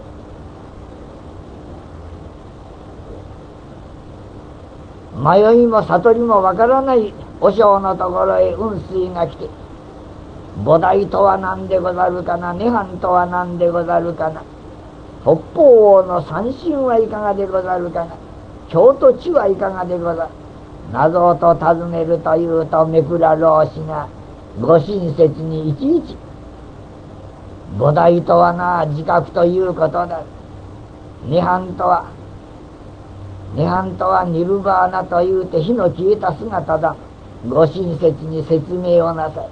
迷いも悟りもわからない和尚のところへ雲水が来て、菩提とは何でござるかな、涅槃とは何でござるかな、北方王の三心はいかがでござるかな、京都地はいかがでござる、謎をと尋ねるというと、めくら老子がご親切にいちいち、菩提とはな自覚ということだ、涅槃とは涅槃とはニルバーナというて火の消えた姿だ。ご親切に説明をなさい。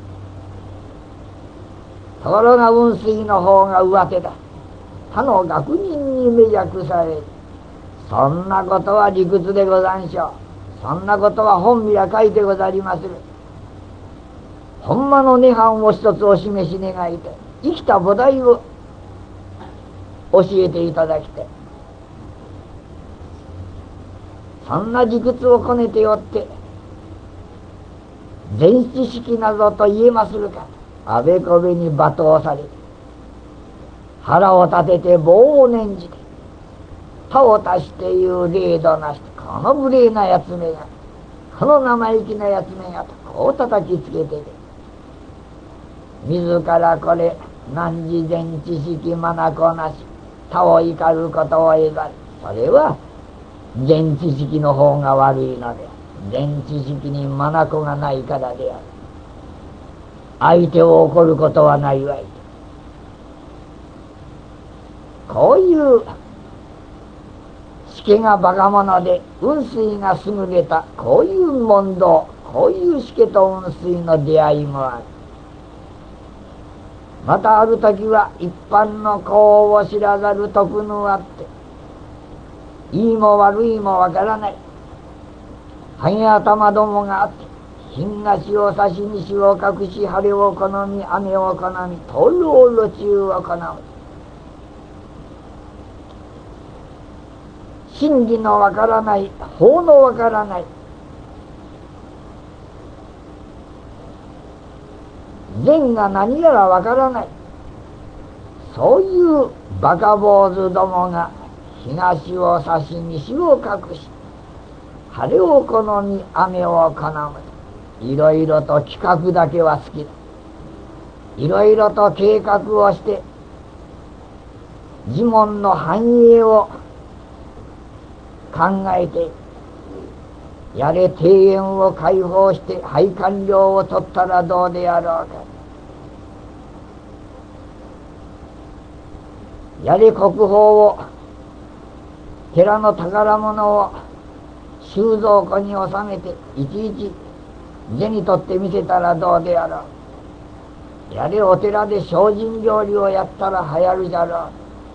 ところが雲水の方が上手だ。他の学人に迷惑される。そんなことは理屈でござんしょう。そんなことは本見ら書いてござりまする。ほんまの涅槃を一つお示し願いて、生きた菩提を教えていただきたい。そんな理屈をこねてよって全知識などと言えまするか。あべこべに罵倒されて、腹を立てて棒を念じて、他を足していう礼度なして、この無礼なやつめが、この生意気なやつめがとこう叩きつけてて、自らこれ汝全知識まなこなし、他を怒ることを得ざる。それは全知識の方が悪いので、全知識に眼がないからである。相手を怒ることはないわい。こういうしけがバカ者で雲水が優れた、こういう問答、こういうしけと雲水の出会いもある。またある時は一般の功を知らざる徳のあって、いいも悪いもわからない。ハゲ頭どもがあって、新菓子を差し西を隠し、晴れを好み、雨を好み、とろろ中を好む。真理のわからない、法のわからない、善が何やらわからない。そういうバカ坊主どもが、東を差し西を隠し、晴れを好み雨を好む。いろいろと企画だけは好きだ。いろいろと計画をして自問の繁栄を考えて、やれ庭園を開放して拝観料を取ったらどうであろうか。やれ国宝を、寺の宝物を収蔵庫に収めていちいち銭取ってみせたらどうであろう。やれお寺で精進料理をやったら流行るじゃろう。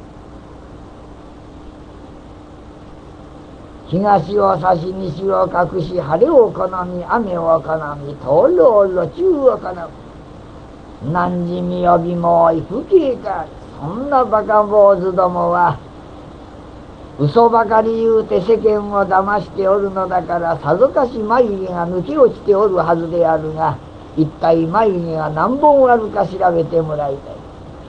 東を差し西を隠し、晴れを好み雨を好み、とろろ中を好む。何時み呼びも行くけか。そんなバカ坊主どもは嘘ばかり言うて世間を騙しておるのだから、さぞかし眉毛が抜け落ちておるはずであるが、一体眉毛が何本あるか調べてもらいたい。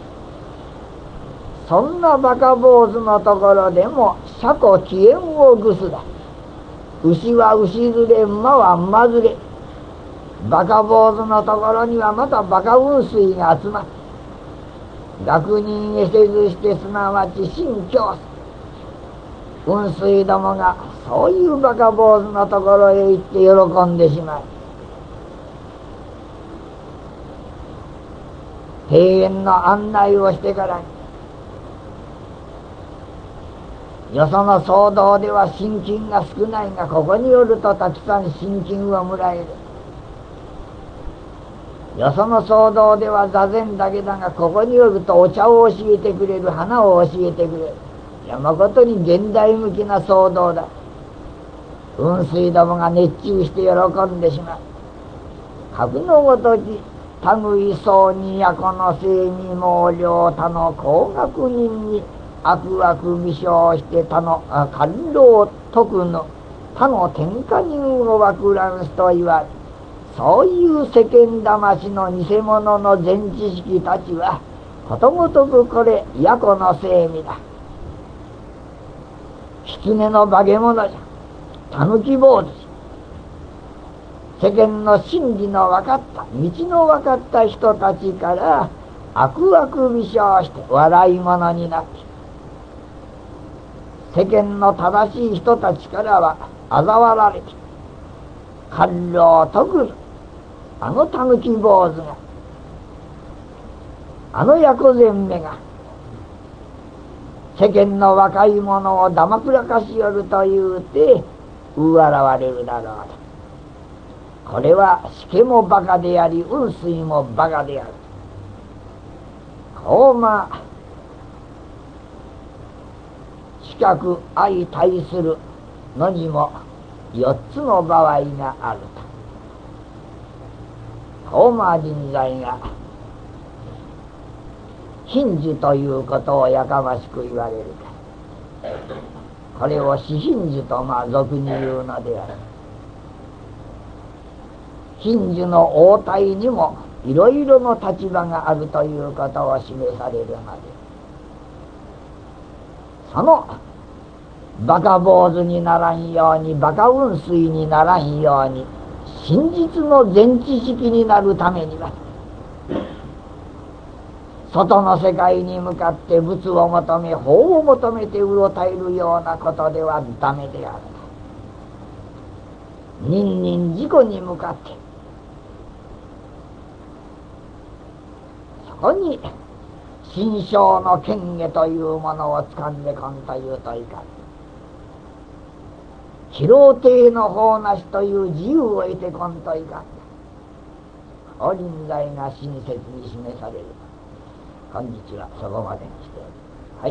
そんなバカ坊主のところでも車庫起縁をぐすだ。牛は牛連れ、馬は馬連れ。バカ坊主のところにはまたバカ雲水が集まる。学人へせずして、すなわち新教師。雲水どもがそういうバカ坊主のところへ行って喜んでしまう。庭園の案内をしてからに、 よその騒動では信金が少ないが、ここによるとたくさん信金をもらえる。よその騒動では座禅だけだが、ここによるとお茶を教えてくれる、花を教えてくれる。いや、まことに現代向きな騒動だ。雲水どもが熱中して喜んでしまう。格のごとき類そうにやこの聖に毛量他の高学人に悪悪微笑して他の官老徳の他の天下人をわくらんすと言われ、そういう世間魂の偽物の全知識たちはことごとくこれやこの聖味だ。狐の化け物じゃ、狸坊主。世間の真理の分かった、道の分かった人たちから悪々微笑して笑い物になって、世間の正しい人たちからは嘲笑われて、官老徳のあの狸坊主が、あの薬膳目が世間の若い者をだまくらかしよるというてう笑われるだろうと。これはしけもバカであり、雲水もバカである。こうまあ近く相対するのにも四つの場合があると。こうまあ人材が貧寿ということをやかましく言われるか。これを私貧寿とまあ俗に言うのである。貧寿の応対にもいろいろの立場があるということを示されるので、そのバカ坊主にならんように、バカ雲水にならんように、真実の全知識になるためには、外の世界に向かって物を求め、法を求めてうろたえるようなことではダメである。人人自己に向かってそこに心象の権下というものを掴んでこんというといかん。広定の法なしという自由を得てこんといかん。法人在が親切に示される。本日はそこまでにしております。はい。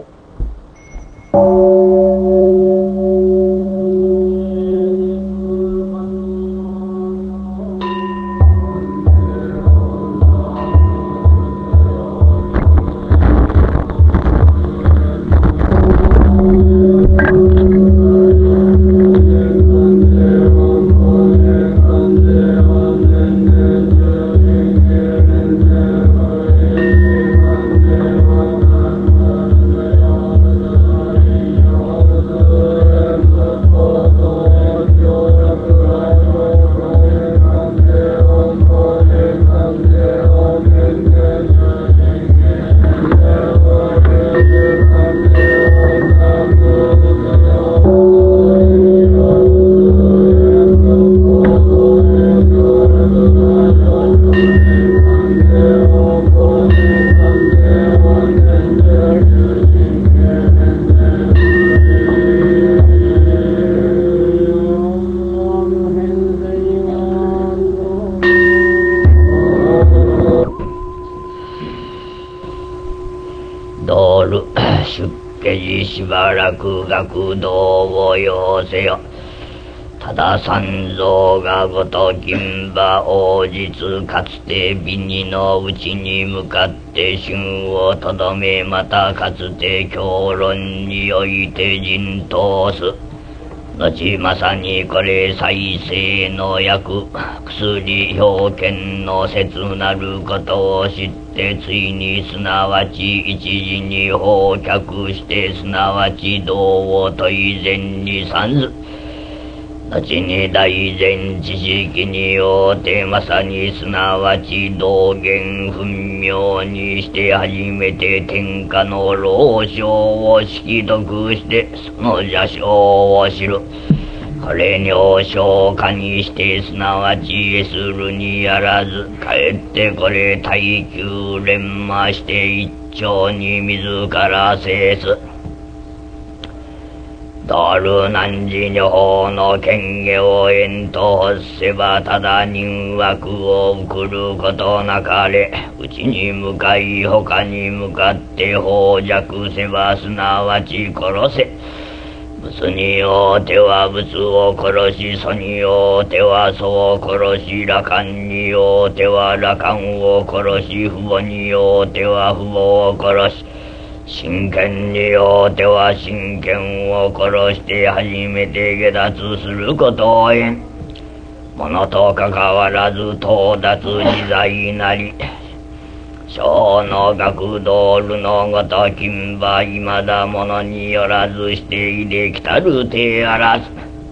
しばらく学童を要せよ。ただ三蔵がごと金馬王実かつて美二のうちに向かって春をとどめ、またかつて教論において陣頭す。後まさにこれ再生の薬薬表見の切なることを知って、ついにすなわち一時に放却して、すなわち道を問い善に参ず。後に大善知識によって、まさにすなわち道元分明にして初めて天下の老将を識得して、その邪将を知る。これ女将化にして、すなわちエスルにやらず、かえってこれ耐久連磨して一丁に自ら制す。 道る汝女法の権下を縁と欲せばただ人枠を送ることなかれ。うちに向かい他に向かって放弱せばすなわち殺せ。仏にようては仏を殺し、祖にようては祖を殺し、羅漢にようては羅漢を殺し、父母にようては父母を殺し、真剣にようては真剣を殺して初めて下脱することをえん。物と関わらず到達自在なり。小の学道るのごと金馬いまだものによらずしていできたるてあらず。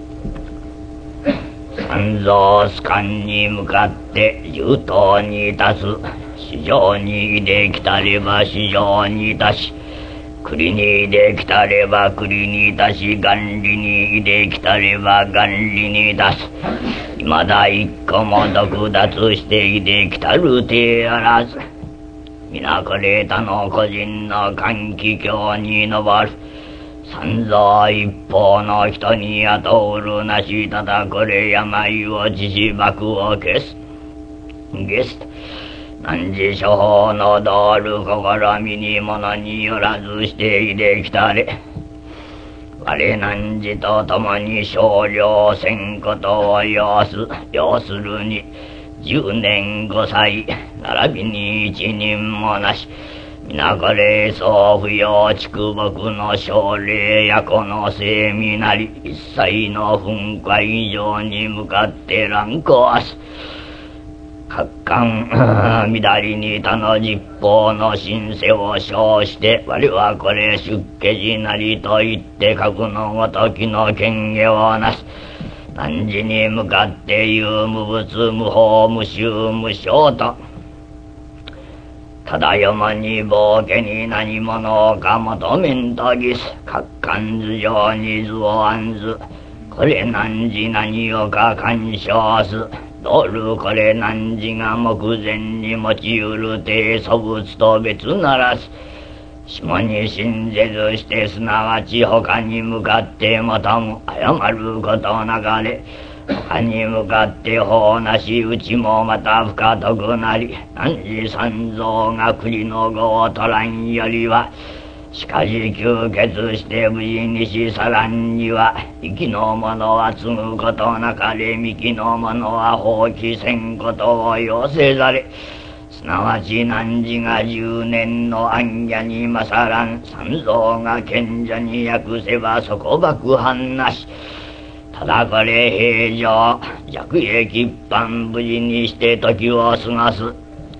三蔵スカンに向かって優等にいたす。市場にいできたれば市場にいたし、栗にいできたれば栗にいたし、元利にいできたれば元利にいたす。いまだ一個も独脱していできたるてあらず。皆これ他の個人の歓喜境に登る。三蔵一方の人に雇うるなし、ただこれ病を治し幕を消す。消す。汝処方の道る試みにものによらずしていできたれ。我汝と共に少量せんことを要す。要するに十年五歳並びに一人もなし。皆これ総不要畜木の奨励やこの精味なり。一切の噴火以上に向かって乱行す。各館乱りに他の実法の神世を称して、我はこれ出家寺なりと言って各のごときの権下をなす。汝に向かって言う無物無法無臭無償と、ただよもに暴家に何者か求めんとぎす。各館図上に図を案ず。これ汝何をか干渉す。道るこれ汝が目前に持ちうる低素物と別ならず。下に信ぜずしてすなわち他に向かって求む。誤ることなかれ。他に向かって法なしうちもまた不可得なり。汝三蔵が栗の語を取らんよりは、しかし吸血して無事にし去らんには、生きの者は継ぐことなかれ。未きの者は放棄せんことを要せざれ。すなわち汝が十年の暗夜に勝らん。三蔵が賢者に訳せばそこ爆犯なし。ただこれ平常弱役一般無事にして時を過ごす。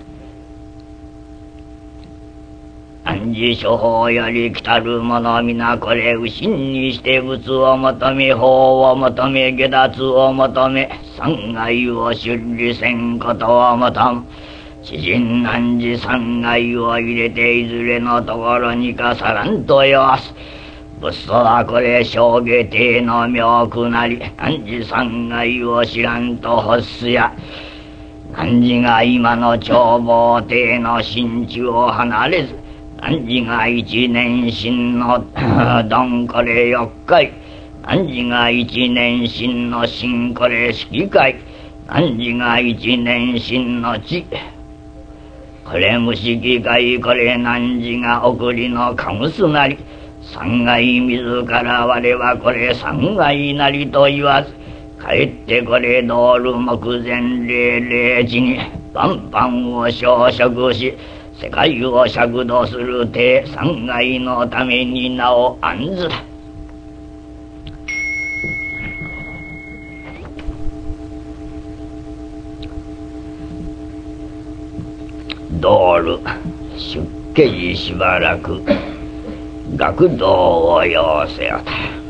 汝処方より来たる者皆これ右心にして仏を求め、法を求め、下脱を求め、三害を修理せんことを求む。知人汝三害を入れていずれのところにかさらんとよす。仏祖はこれ生下帝の妙句なり。汝三害を知らんと欲すや、汝が今の長坊帝の心中を離れず、汝が一年心のどんこれ四日、汝が一年心の心これ色界、汝が一年心の地、これ無色界、これ汝が送りのかぐすなり。三害自ら我はこれ三害なりと言わず、かえってこれ道る目前霊霊地に万々を消食し、世界を尺度するて三害のために名を案ずだ。道る出家寺しばらく学道を要せよと。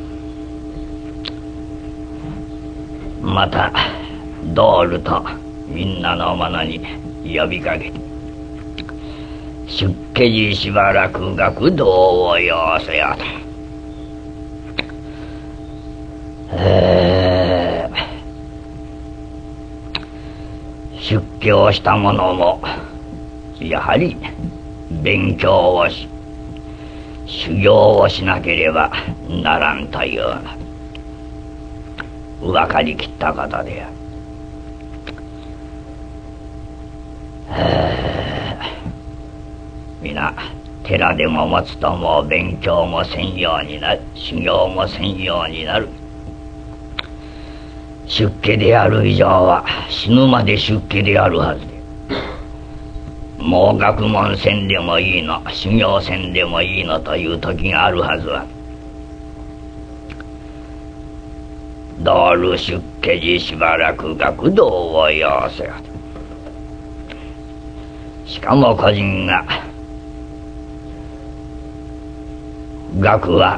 また道るとみんなの者に呼びかけて、出家寺しばらく学道を要せよと。えー、出家をした者もやはり勉強をし、 修行をしなければならんというような分かりきったことである。皆寺でも持つともう勉強もせんようになる、修行もせんようになる。出家である以上は死ぬまで出家であるはずで、もう学問せんでもいいの、修行せんでもいいのという時があるはずは。道ル出家時しばらく学道を要せよと。しかも個人が学は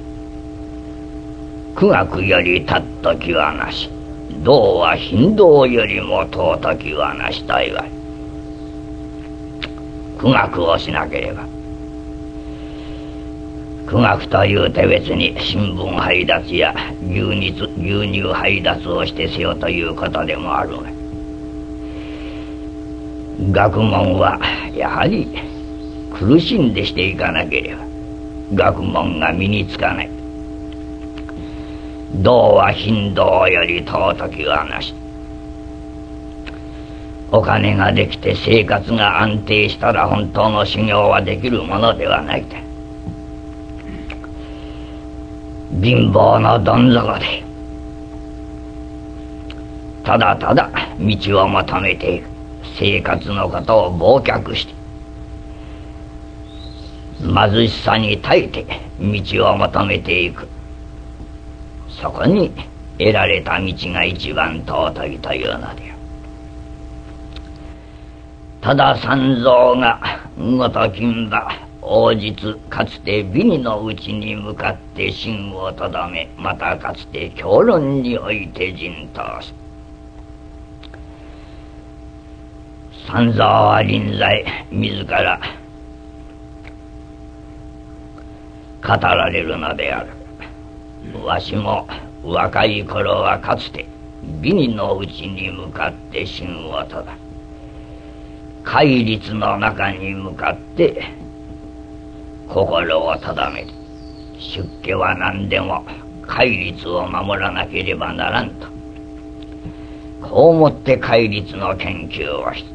苦学より尊きはなし、道は貧道よりも尊きはなしと言われ、苦学をしなければ、苦学というて別に新聞配達や牛乳、牛乳配達をしてせよということでもあるが、学問はやはり苦しんでしていかなければ学問が身につかない。道は貧道より尊きはなし。お金ができて生活が安定したら本当の修行はできるものではないと。貧乏のどん底でただただ道を求めていく、生活のことを忘却して貧しさに耐えて道を求めていく。そこに得られた道が一番尊いというのである。ただ三蔵がごときんば王実かつて美にのうちに向かって心をとどめ、またかつて教論において陣頭す。三蔵は臨在自ら語られるのである。わしも若い頃はかつて美にのうちに向かって心をとどめ、戒律の中に向かって心をとどめる。出家は何でも戒律を守らなければならんと、こう思って戒律の研究をした。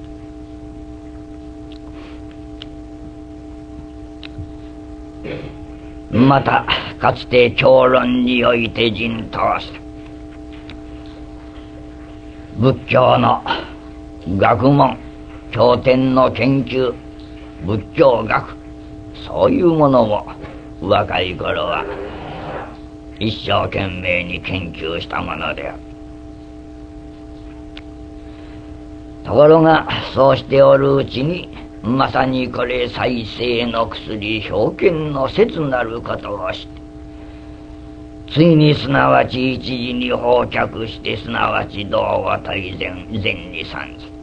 またかつて教論において陣頭した。仏教の学問、経典の研究、仏教学、そういうものも若い頃は一生懸命に研究したものである。ところがそうしておるうちに、まさにこれ再生の薬、表見の切なることをして、ついにすなわち一時に放却して、すなわち道を問い善に参じ、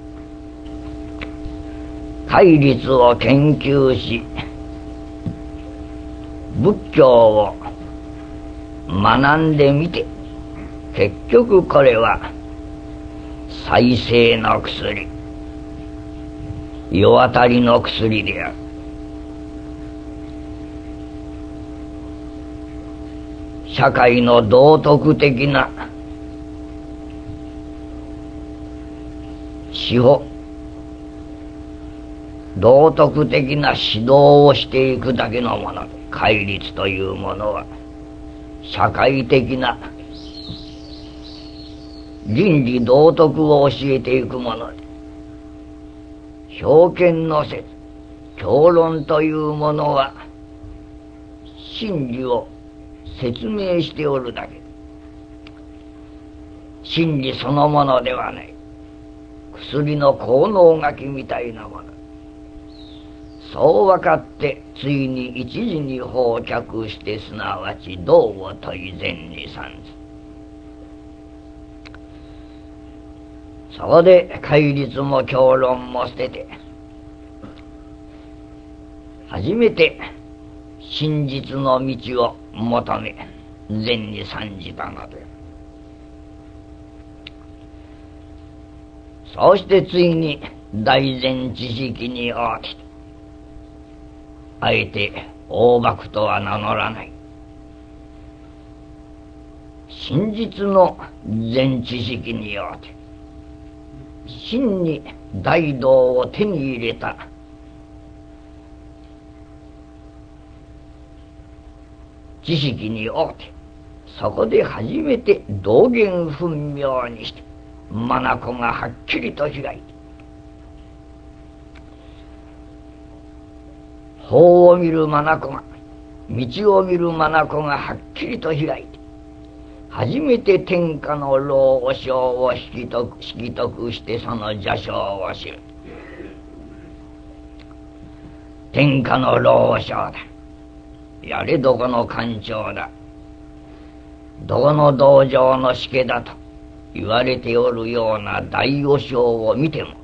戒律を研究し仏教を学んでみて、結局これは再生の薬、世渡りの薬である。社会の道徳的な司法、道徳的な指導をしていくだけのもので、戒律というものは社会的な倫理道徳を教えていくもので、表見の説、教論というものは真理を説明しておるだけ、真理そのものではない、薬の効能書きみたいなもの。そう分かってついに一時に放却して、すなわち道を問い善に参じ、そこで戒律も教論も捨てて、初めて真実の道を求め善に参じたので、そうしてついに大善知識に応じて、あえて大幕とは名乗らない。真実の全知識によって真に大道を手に入れた知識によってそこで初めて道元分明にして眼がはっきりと開いて法を見る眼が道を見る眼がはっきりと開いて初めて天下の老少を引き解く引き解くしてその邪性を知る。天下の老少だ。やれどこの官庁だ。どこの道場の師家だと言われておるような大和尚を見ても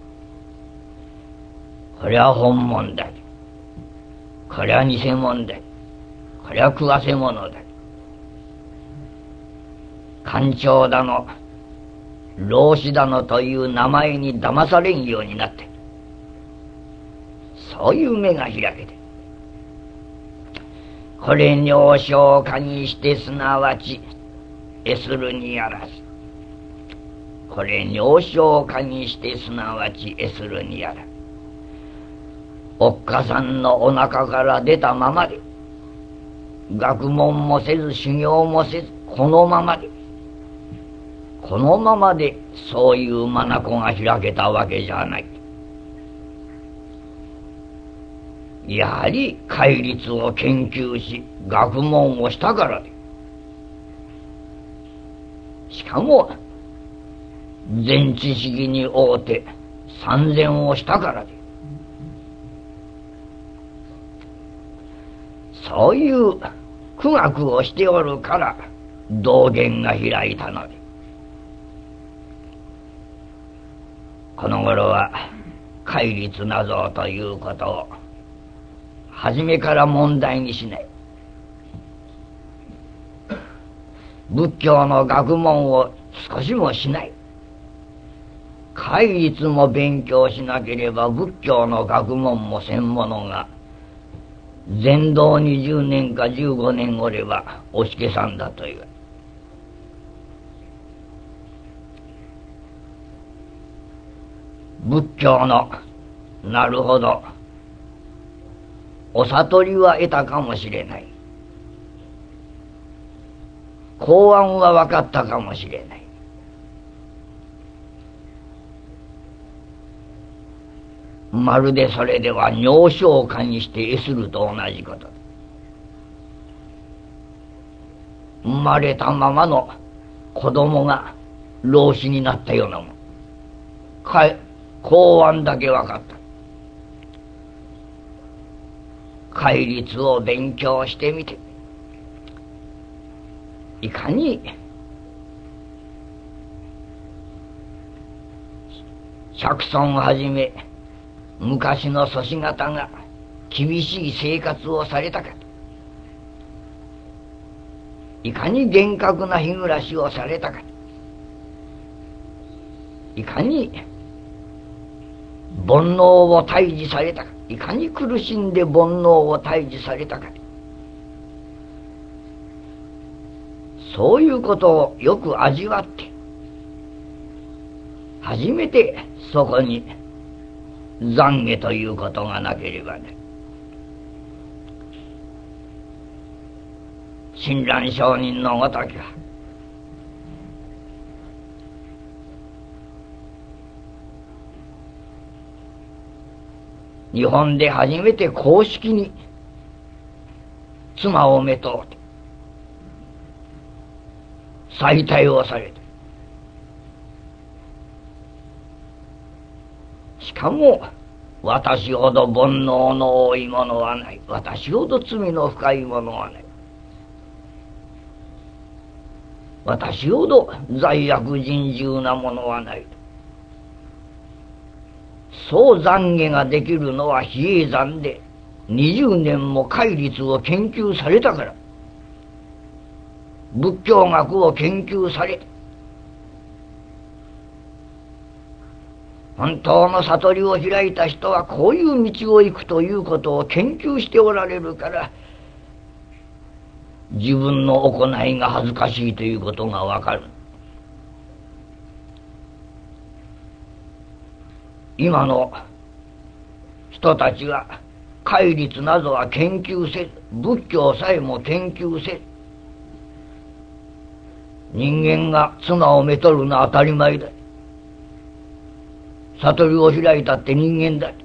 これは本物だ。これは偽物だ。これは食わせ物だ。官庁だの老子だのという名前に騙されんようになってそういう目が開けてこれ尿性化にしてすなわちえするにあらずこれ尿性化にしてすなわちえするにあらずおっかさんのお腹から出たままで学問もせず修行もせずこのままでこのままでそういう眼が開けたわけじゃない。やはり戒律を研究し学問をしたからでしかも全知識におうて参禅をしたからでそういう苦学をしておるから道元が開いたのでこの頃は戒律なぞということを初めから問題にしない。仏教の学問を少しもしない。戒律も勉強しなければ仏教の学問もせんものが禅道にじゅうねんかじゅうごねんおればおしけさんだという。仏教のなるほどお悟りは得たかもしれない。公安は分かったかもしれない。まるでそれでは尿性化にして得すると同じこと。生まれたままの子供が老子になったようなもん。かえ公安だけ分かった。戒律を勉強してみていかに釈尊をはじめ昔の祖師方が厳しい生活をされたか、いかに厳格な日暮らしをされたか、いかに煩悩を退治されたか、いかに苦しんで煩悩を退治されたか、そういうことをよく味わって初めてそこに懺悔ということがなければね。親鸞上人のごときは日本で初めて公式に妻をめとうて再退をされて、しかも私ほど煩悩の多いものはない、私ほど罪の深いものはない、私ほど罪悪人従なものはない。そう懺悔ができるのは比叡山でにじゅうねんも戒律を研究されたから、仏教学を研究され本当の悟りを開いた人はこういう道を行くということを研究しておられるから、自分の行いが恥ずかしいということがわかる。今の人たちは戒律などは研究せず、仏教さえも研究せず、人間が妻をめとるのは当たり前だ。悟りを開いたって人間だ。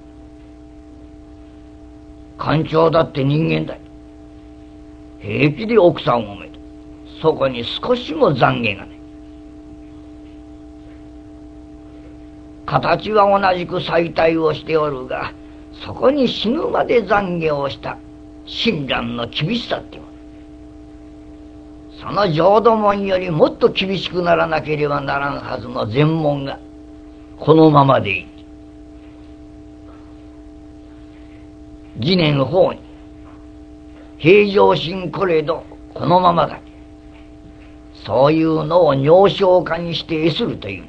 官庁だって人間だ。平気で奥さんをめとる。そこに少しも懺悔がない。形は同じく妻帯をしておるが、そこに死ぬまで懺悔をした親鸞の厳しさっていうもの、その浄土門よりもっと厳しくならなければならんはずの禅門がこのままでいい。次年法に平常心これどこのままだ。そういうのを尿性化にして得するという、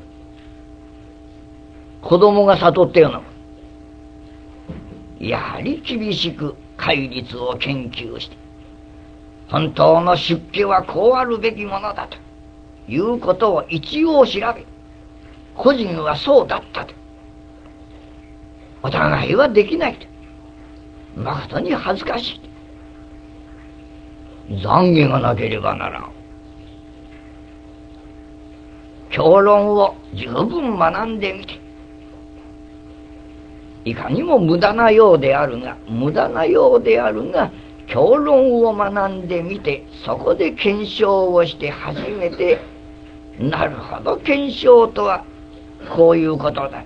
子供が悟ったようなもの。やはり厳しく戒律を研究して、本当の出家はこうあるべきものだということを一応調べ、個人はそうだったと、お互いはできないと、まことに恥ずかしい。懺悔がなければならん。教論を十分学んでみて、いかにも無駄なようであるが無駄なようであるが教論を学んでみて、そこで検証をして初めて、なるほど、検証とはこういうことだ。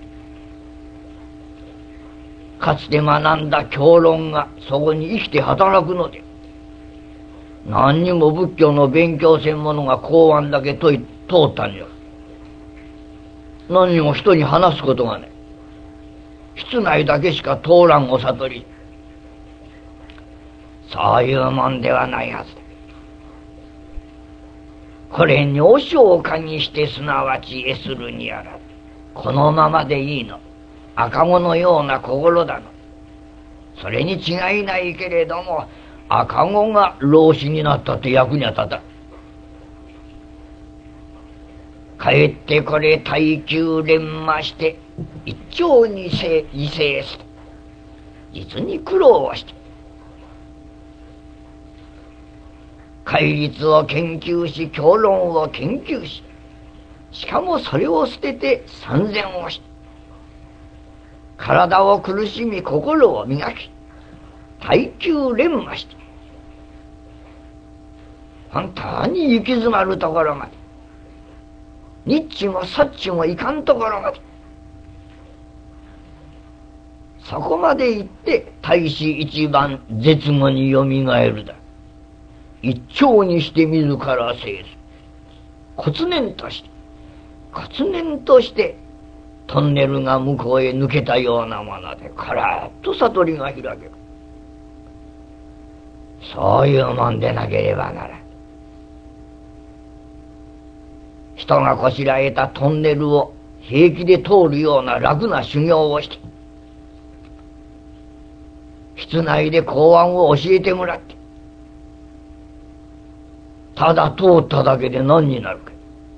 かつて学んだ教論がそこに生きて働くので、何にも仏教の勉強せんものが公案だけと通ったんよ。何にも人に話すことがない。室内だけしか通らんお悟り。そういうもんではないはずだ。これ尿性化にしてすなわち得するにあらず、このままでいいの。赤子のような心だの。それに違いないけれども、赤子が老子になったって役には立たん。かえってこれ耐久連磨して一朝にせ自制する。実に苦労をして戒律を研究し、教論を研究し、しかもそれを捨てて参禅をして、体を苦しみ心を磨き、耐久連磨して、本当に行き詰まるところまで、ニッチもサッチもいかんところまで、そこまで行って大師一番絶後によみがえるだ。一朝にして自ら制す。骨念として骨念としてトンネルが向こうへ抜けたようなもので、からっと悟りが開ける。そういうもんでなければならん。人がこしらえたトンネルを平気で通るような楽な修行をして、室内で公案を教えてもらって、ただ通っただけで何になるか。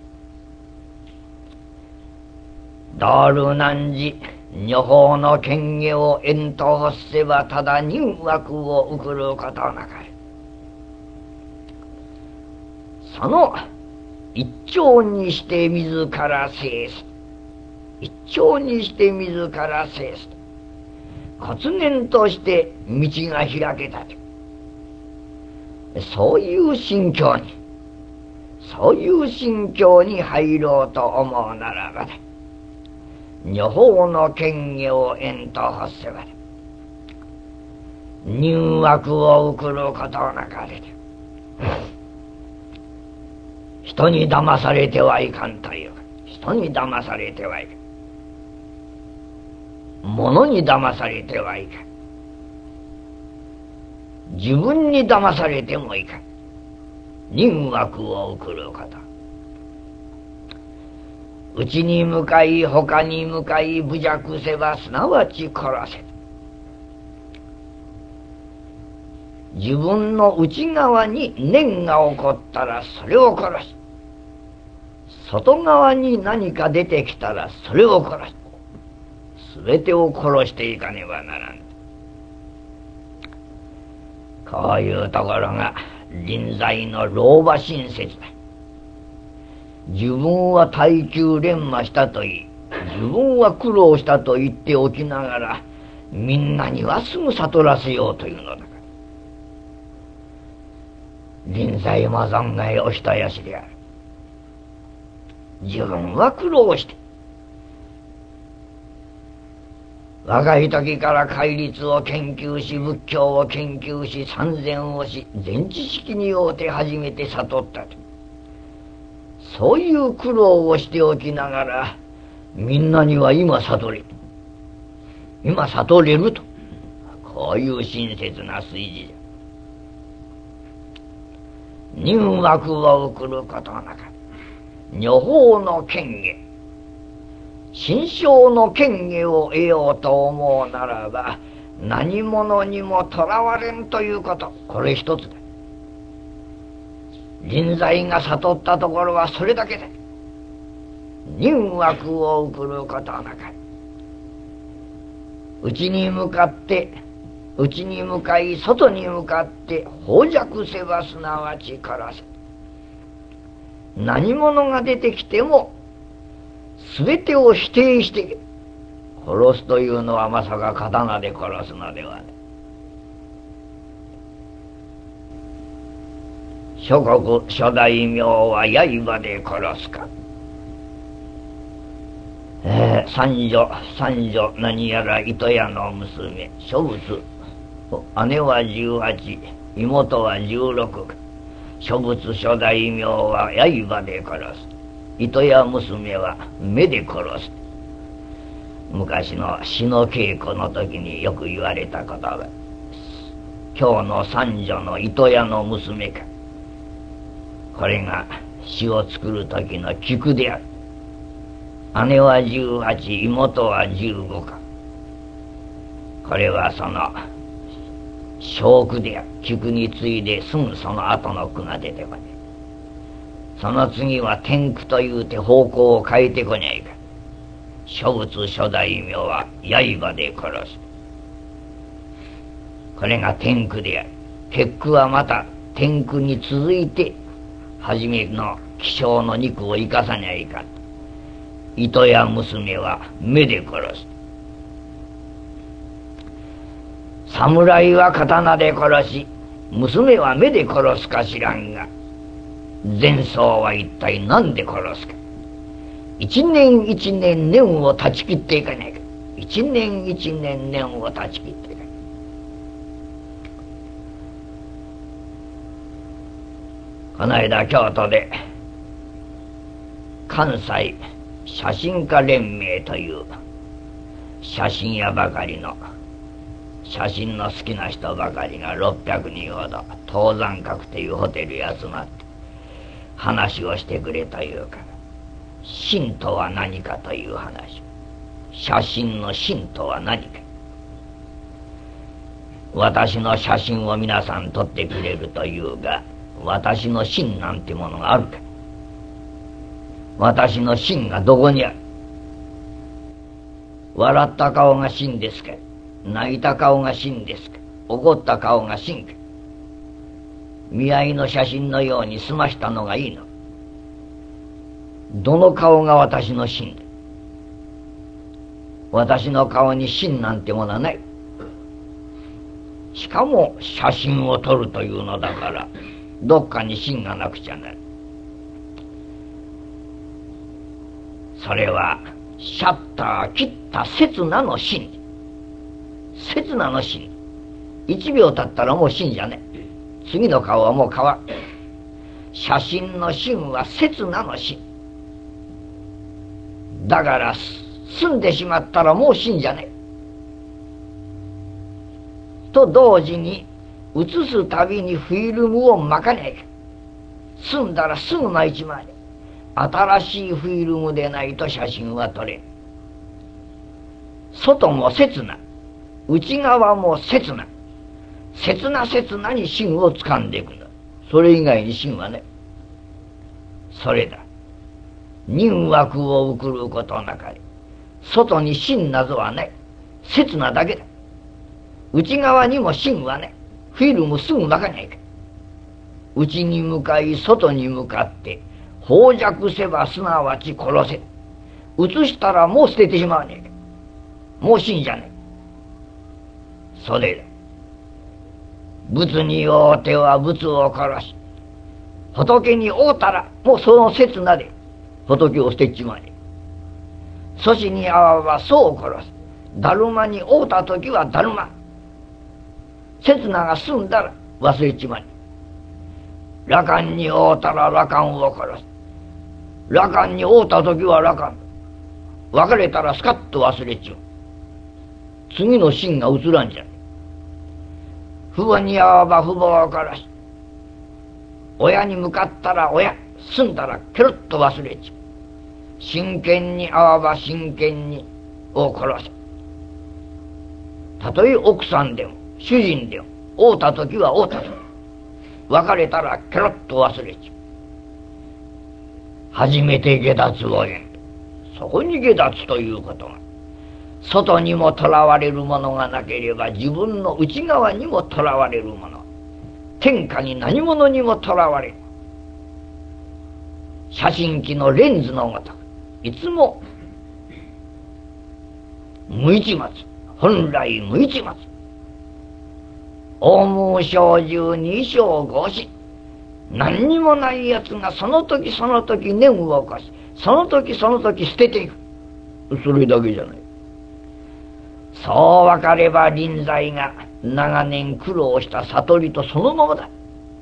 道ル汝女法の権下を縁と欲せば、ただ人枠を送ることなかれ。その一朝にして自ら制す。一朝にして自ら制す。骨念として道が開けたと。そういう心境に、そういう心境に入ろうと思うならばだ。女法の権下を縁と欲せばだ。入枠を送ることなかれだ。人に騙されてはいかんというか、人に騙されてはいかん。物に騙されてはいかん。自分に騙されてもいかん。人枠を送ること。 内に向かい他に向かい侮辱せばすなわち殺せ。自分の内側に念が起こったらそれを殺し、外側に何か出てきたらそれを殺し、すべてを殺していかねばならん。こういうところが臨済の老婆親切だ。自分は耐久錬磨したといい、自分は苦労したと言っておきながら、みんなにはすぐ悟らせようというのだから。臨済も存外お人よしである。自分は苦労して、若い時から戒律を研究し、仏教を研究し、参禅をし、全知識にようて初めて悟ったと。そういう苦労をしておきながら、みんなには今悟れ、今悟れると、こういう親切な推示じゃ。任惑を送ることなか、女法の権下、心性の権下を得ようと思うならば、何者にもとらわれんということ、これ一つだ。臨済が悟ったところはそれだけだ。任惑を送ることなか、内に向かって内に向かい外に向かって放弱せばすなわち殺せ。何者が出てきても全てを否定して殺すというのはまさか刀で殺すのではない。諸国諸大名は刃で殺すか。えー、三女三女何やら糸屋の娘諸仏、姉は十八、妹は十六か。諸仏諸大名は刃で殺す。糸屋娘は目で殺す。昔の詩の稽古の時によく言われた言葉。今日の三女の糸屋の娘か。これが詩を作る時の菊である。姉は十八、妹は十五か。これはその小句である。菊に次いですぐその後の句が出てこねえ。その次は天句というて方向を変えてこにゃいか。諸仏諸大名は刃で殺す。これが天句である。結句はまた天句に続いて初めの気性の肉を生かさにゃいかん。糸や娘は目で殺す。侍は刀で殺し、娘は目で殺すか知らんが、前僧は一体何で殺すか。一年一年念を断ち切っていかないか。一年一年念を断ち切っていかない。この間京都で関西写真家連盟という写真屋ばかりの写真の好きな人ばかりがろっぴゃくにんほど東山閣というホテルに集まって話をしてくれというから、真とは何かという話。写真の真とは何か。私の写真を皆さん撮ってくれるというが、私の真なんてものがあるか。私の真がどこにある。笑った顔が真ですか。泣いた顔が真ですか。怒った顔が真か。見合いの写真のように済ましたのがいいの。どの顔が私の真だ。私の顔に真なんてものはない。しかも写真を撮るというのだから、どっかに真がなくちゃなる。それはシャッター切った刹那の真。刹那の真。一秒経ったらもう真じゃねえ。次の顔はもう変わる。写真の真は刹那の真。だから済んでしまったらもう真じゃねえ。と同時に写すたびにフィルムを巻かないか。済んだらすぐ巻いちまえ。 新しいフィルムでないと写真は撮れん。外も刹那、内側も刹那、刹那刹那に真を掴んでいくんだ。それ以外に真はね、それだ。人枠を送ることなかれ、外に真なぞはない。刹那だけだ。内側にも真はない。フィルムすぐ巻かないか。内に向かい外に向かって放弱せばすなわち殺せ。映したらもう捨ててしまわねえか。もう真じゃない。それだ。仏に会うては仏を殺し、仏に会うたらもうその刹那で仏を捨てちまえ。祖師に会わば祖を殺す。だるまに会うた時はだるま。刹那が済んだら忘れちまえ。羅漢に会うたら羅漢を殺す。羅漢に会うた時は羅漢。別れたらスカッと忘れちまう。次の真が映らんじゃねえ。父母に会わば父母を殺し、親に向かったら親、済んだらケロッと忘れちゃう。真剣に会わば真剣にを殺せ。たとえ奥さんでも主人でも会うた時は会うた時、別れたらケロッと忘れちゃう。初めて下脱を言う。そこに下脱ということが、外にもとらわれるものがなければ自分の内側にもとらわれるもの、天下に何者にもとらわれる。写真機のレンズのごとくいつも無一物、本来無一物。大無小十二小五子、何にもないやつがその時その時念を起こし、その時その時捨てていく。それだけじゃない。そう分かれば臨済が長年苦労した悟りとそのままだ。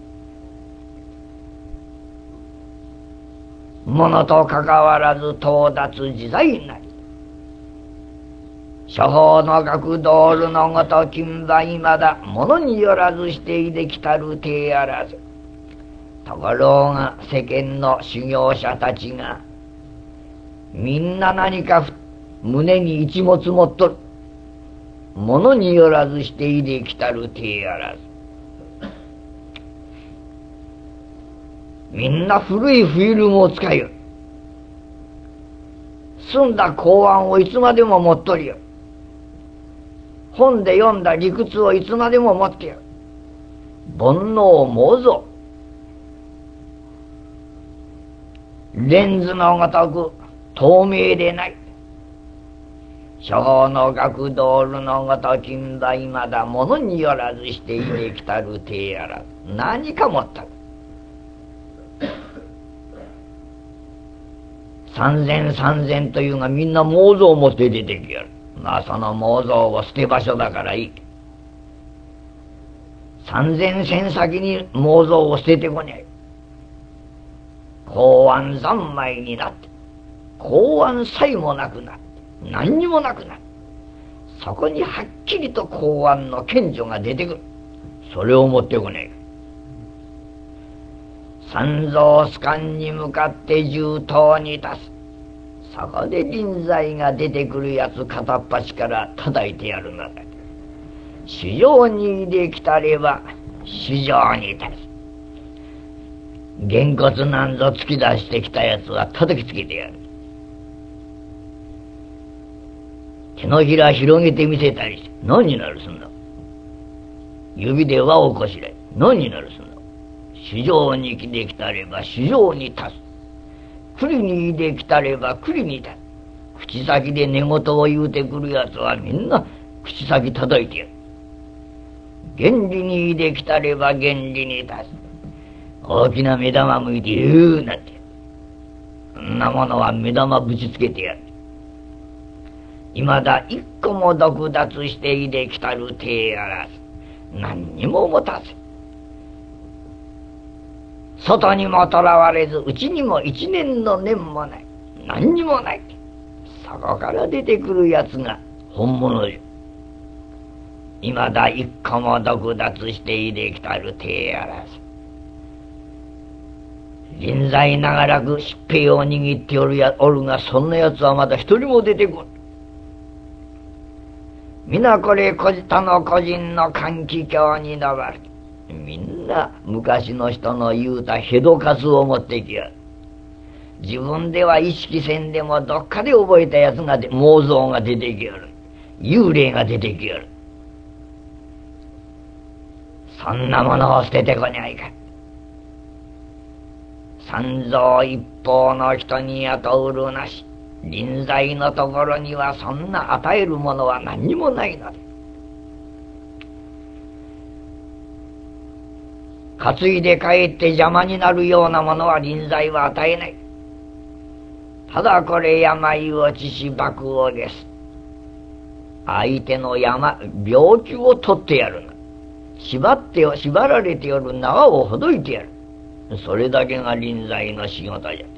物と関わらず到達自在なり。諸法の学道ルのごと金は未だ物によらずしていできたるてあらず。ところが世間の修行者たちがみんな何か胸に一物持っとる。物によらずしていできたるてあらず。みんな古いフィルムを使いよる。澄んだ公案をいつまでも持っとるよ。本で読んだ理屈をいつまでも持ってよる。煩悩妄想、レンズのごとく透明でない。諸法の学道ルのごと金は未だ物によらずしていできたるてあらず。何か持ったる。三千三千というがみんな妄想を持って出てきやる。まあその妄想を捨て場所だからいい。三千千先に妄想を捨ててこにゃい。公安三昧になって公安さえもなくなって何にもなくなる。そこにはっきりと公安の顕著が出てくる。それを持ってこねえ。三蔵スカンに向かって銃刀に立つ。そこで臨済が出てくるやつ片っ端から叩いてやるのだ。市場にできたれば市場に立つ。げんこつなんぞ突き出してきたやつは叩きつけてやる。手のひら広げてみせたりして、何になるすんだ。指で輪をこしらえ、何になるすんだ。市場に来てきたれば市場に立つ。栗にできたれば栗に立つ。口先で寝言を言うてくるやつはみんな口先叩いてやる。原理にできたれば原理に立つ。大きな目玉向いて言うなんて。そんなものは目玉ぶちつけてやる。いまだ一個も独脱していできたるてあらず。何にも持たず。外にもとらわれず、内にも一年の念もない。何にもない。そこから出てくるやつが本物じゃ。いまだ一個も独脱していできたるてあらず。 臨在長らく疾病を握っておるやおるが、そんなやつはまだ一人も出てこん。皆これ他の個人の換気境に登る。みんな昔の人の言うたヘドカスを持ってきやる。自分では意識せんでもどっかで覚えたやつがで妄想が出てきやる。幽霊が出てきやる。そんなものを捨ててこにゃいかん。三蔵一方の人に雇うるなし。臨在のところにはそんな与えるものは何にもないので、担いで帰って邪魔になるようなものは臨在は与えない。ただこれ病を治し爆をです。相手の病病気を取ってやるの。縛って縛られておる縄をほどいてやる。それだけが臨在の仕事じゃ。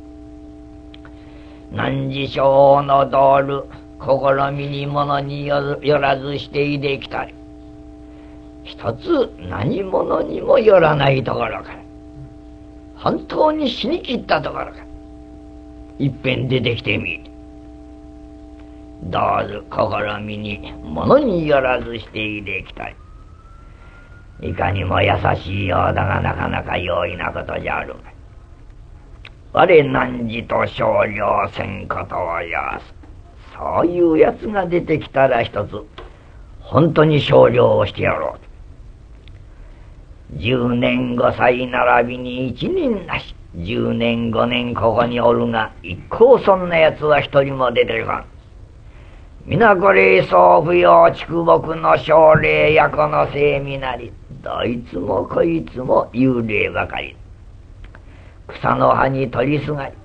何事象の道る試みにものによらずしていできたり、一つ何者にもよらないところから本当に死に切ったところからいっぺん出てきてみる。どうる試みにものによらずしていできたり、いかにも優しいようだがなかなか容易なことじゃあるまい。我汝と少量せんことを要す。そういうやつが出てきたら一つ本当に少量をしてやろう。十年五歳並びに一人なし。十年五年ここにおるが一向そんなやつは一人も出てこん。皆これ総不要畜牧の奨励やこのせいみなり。どいつもこいつも幽霊ばかり。草の葉に取りすがり、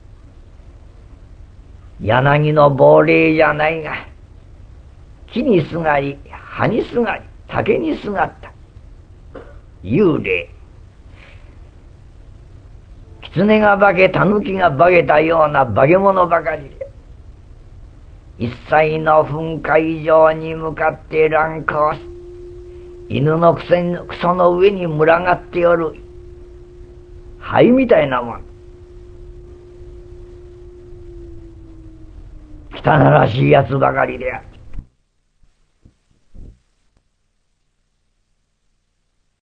柳の亡霊じゃないが、木にすがり、葉にすがり、竹にすがった幽霊。狐が化け、狸が化けたような化け物ばかりで、一切の噴火以上に向かって乱行す。犬のくせクソの上に群がっておる灰みたいなもん。汚らしいやつばかりである。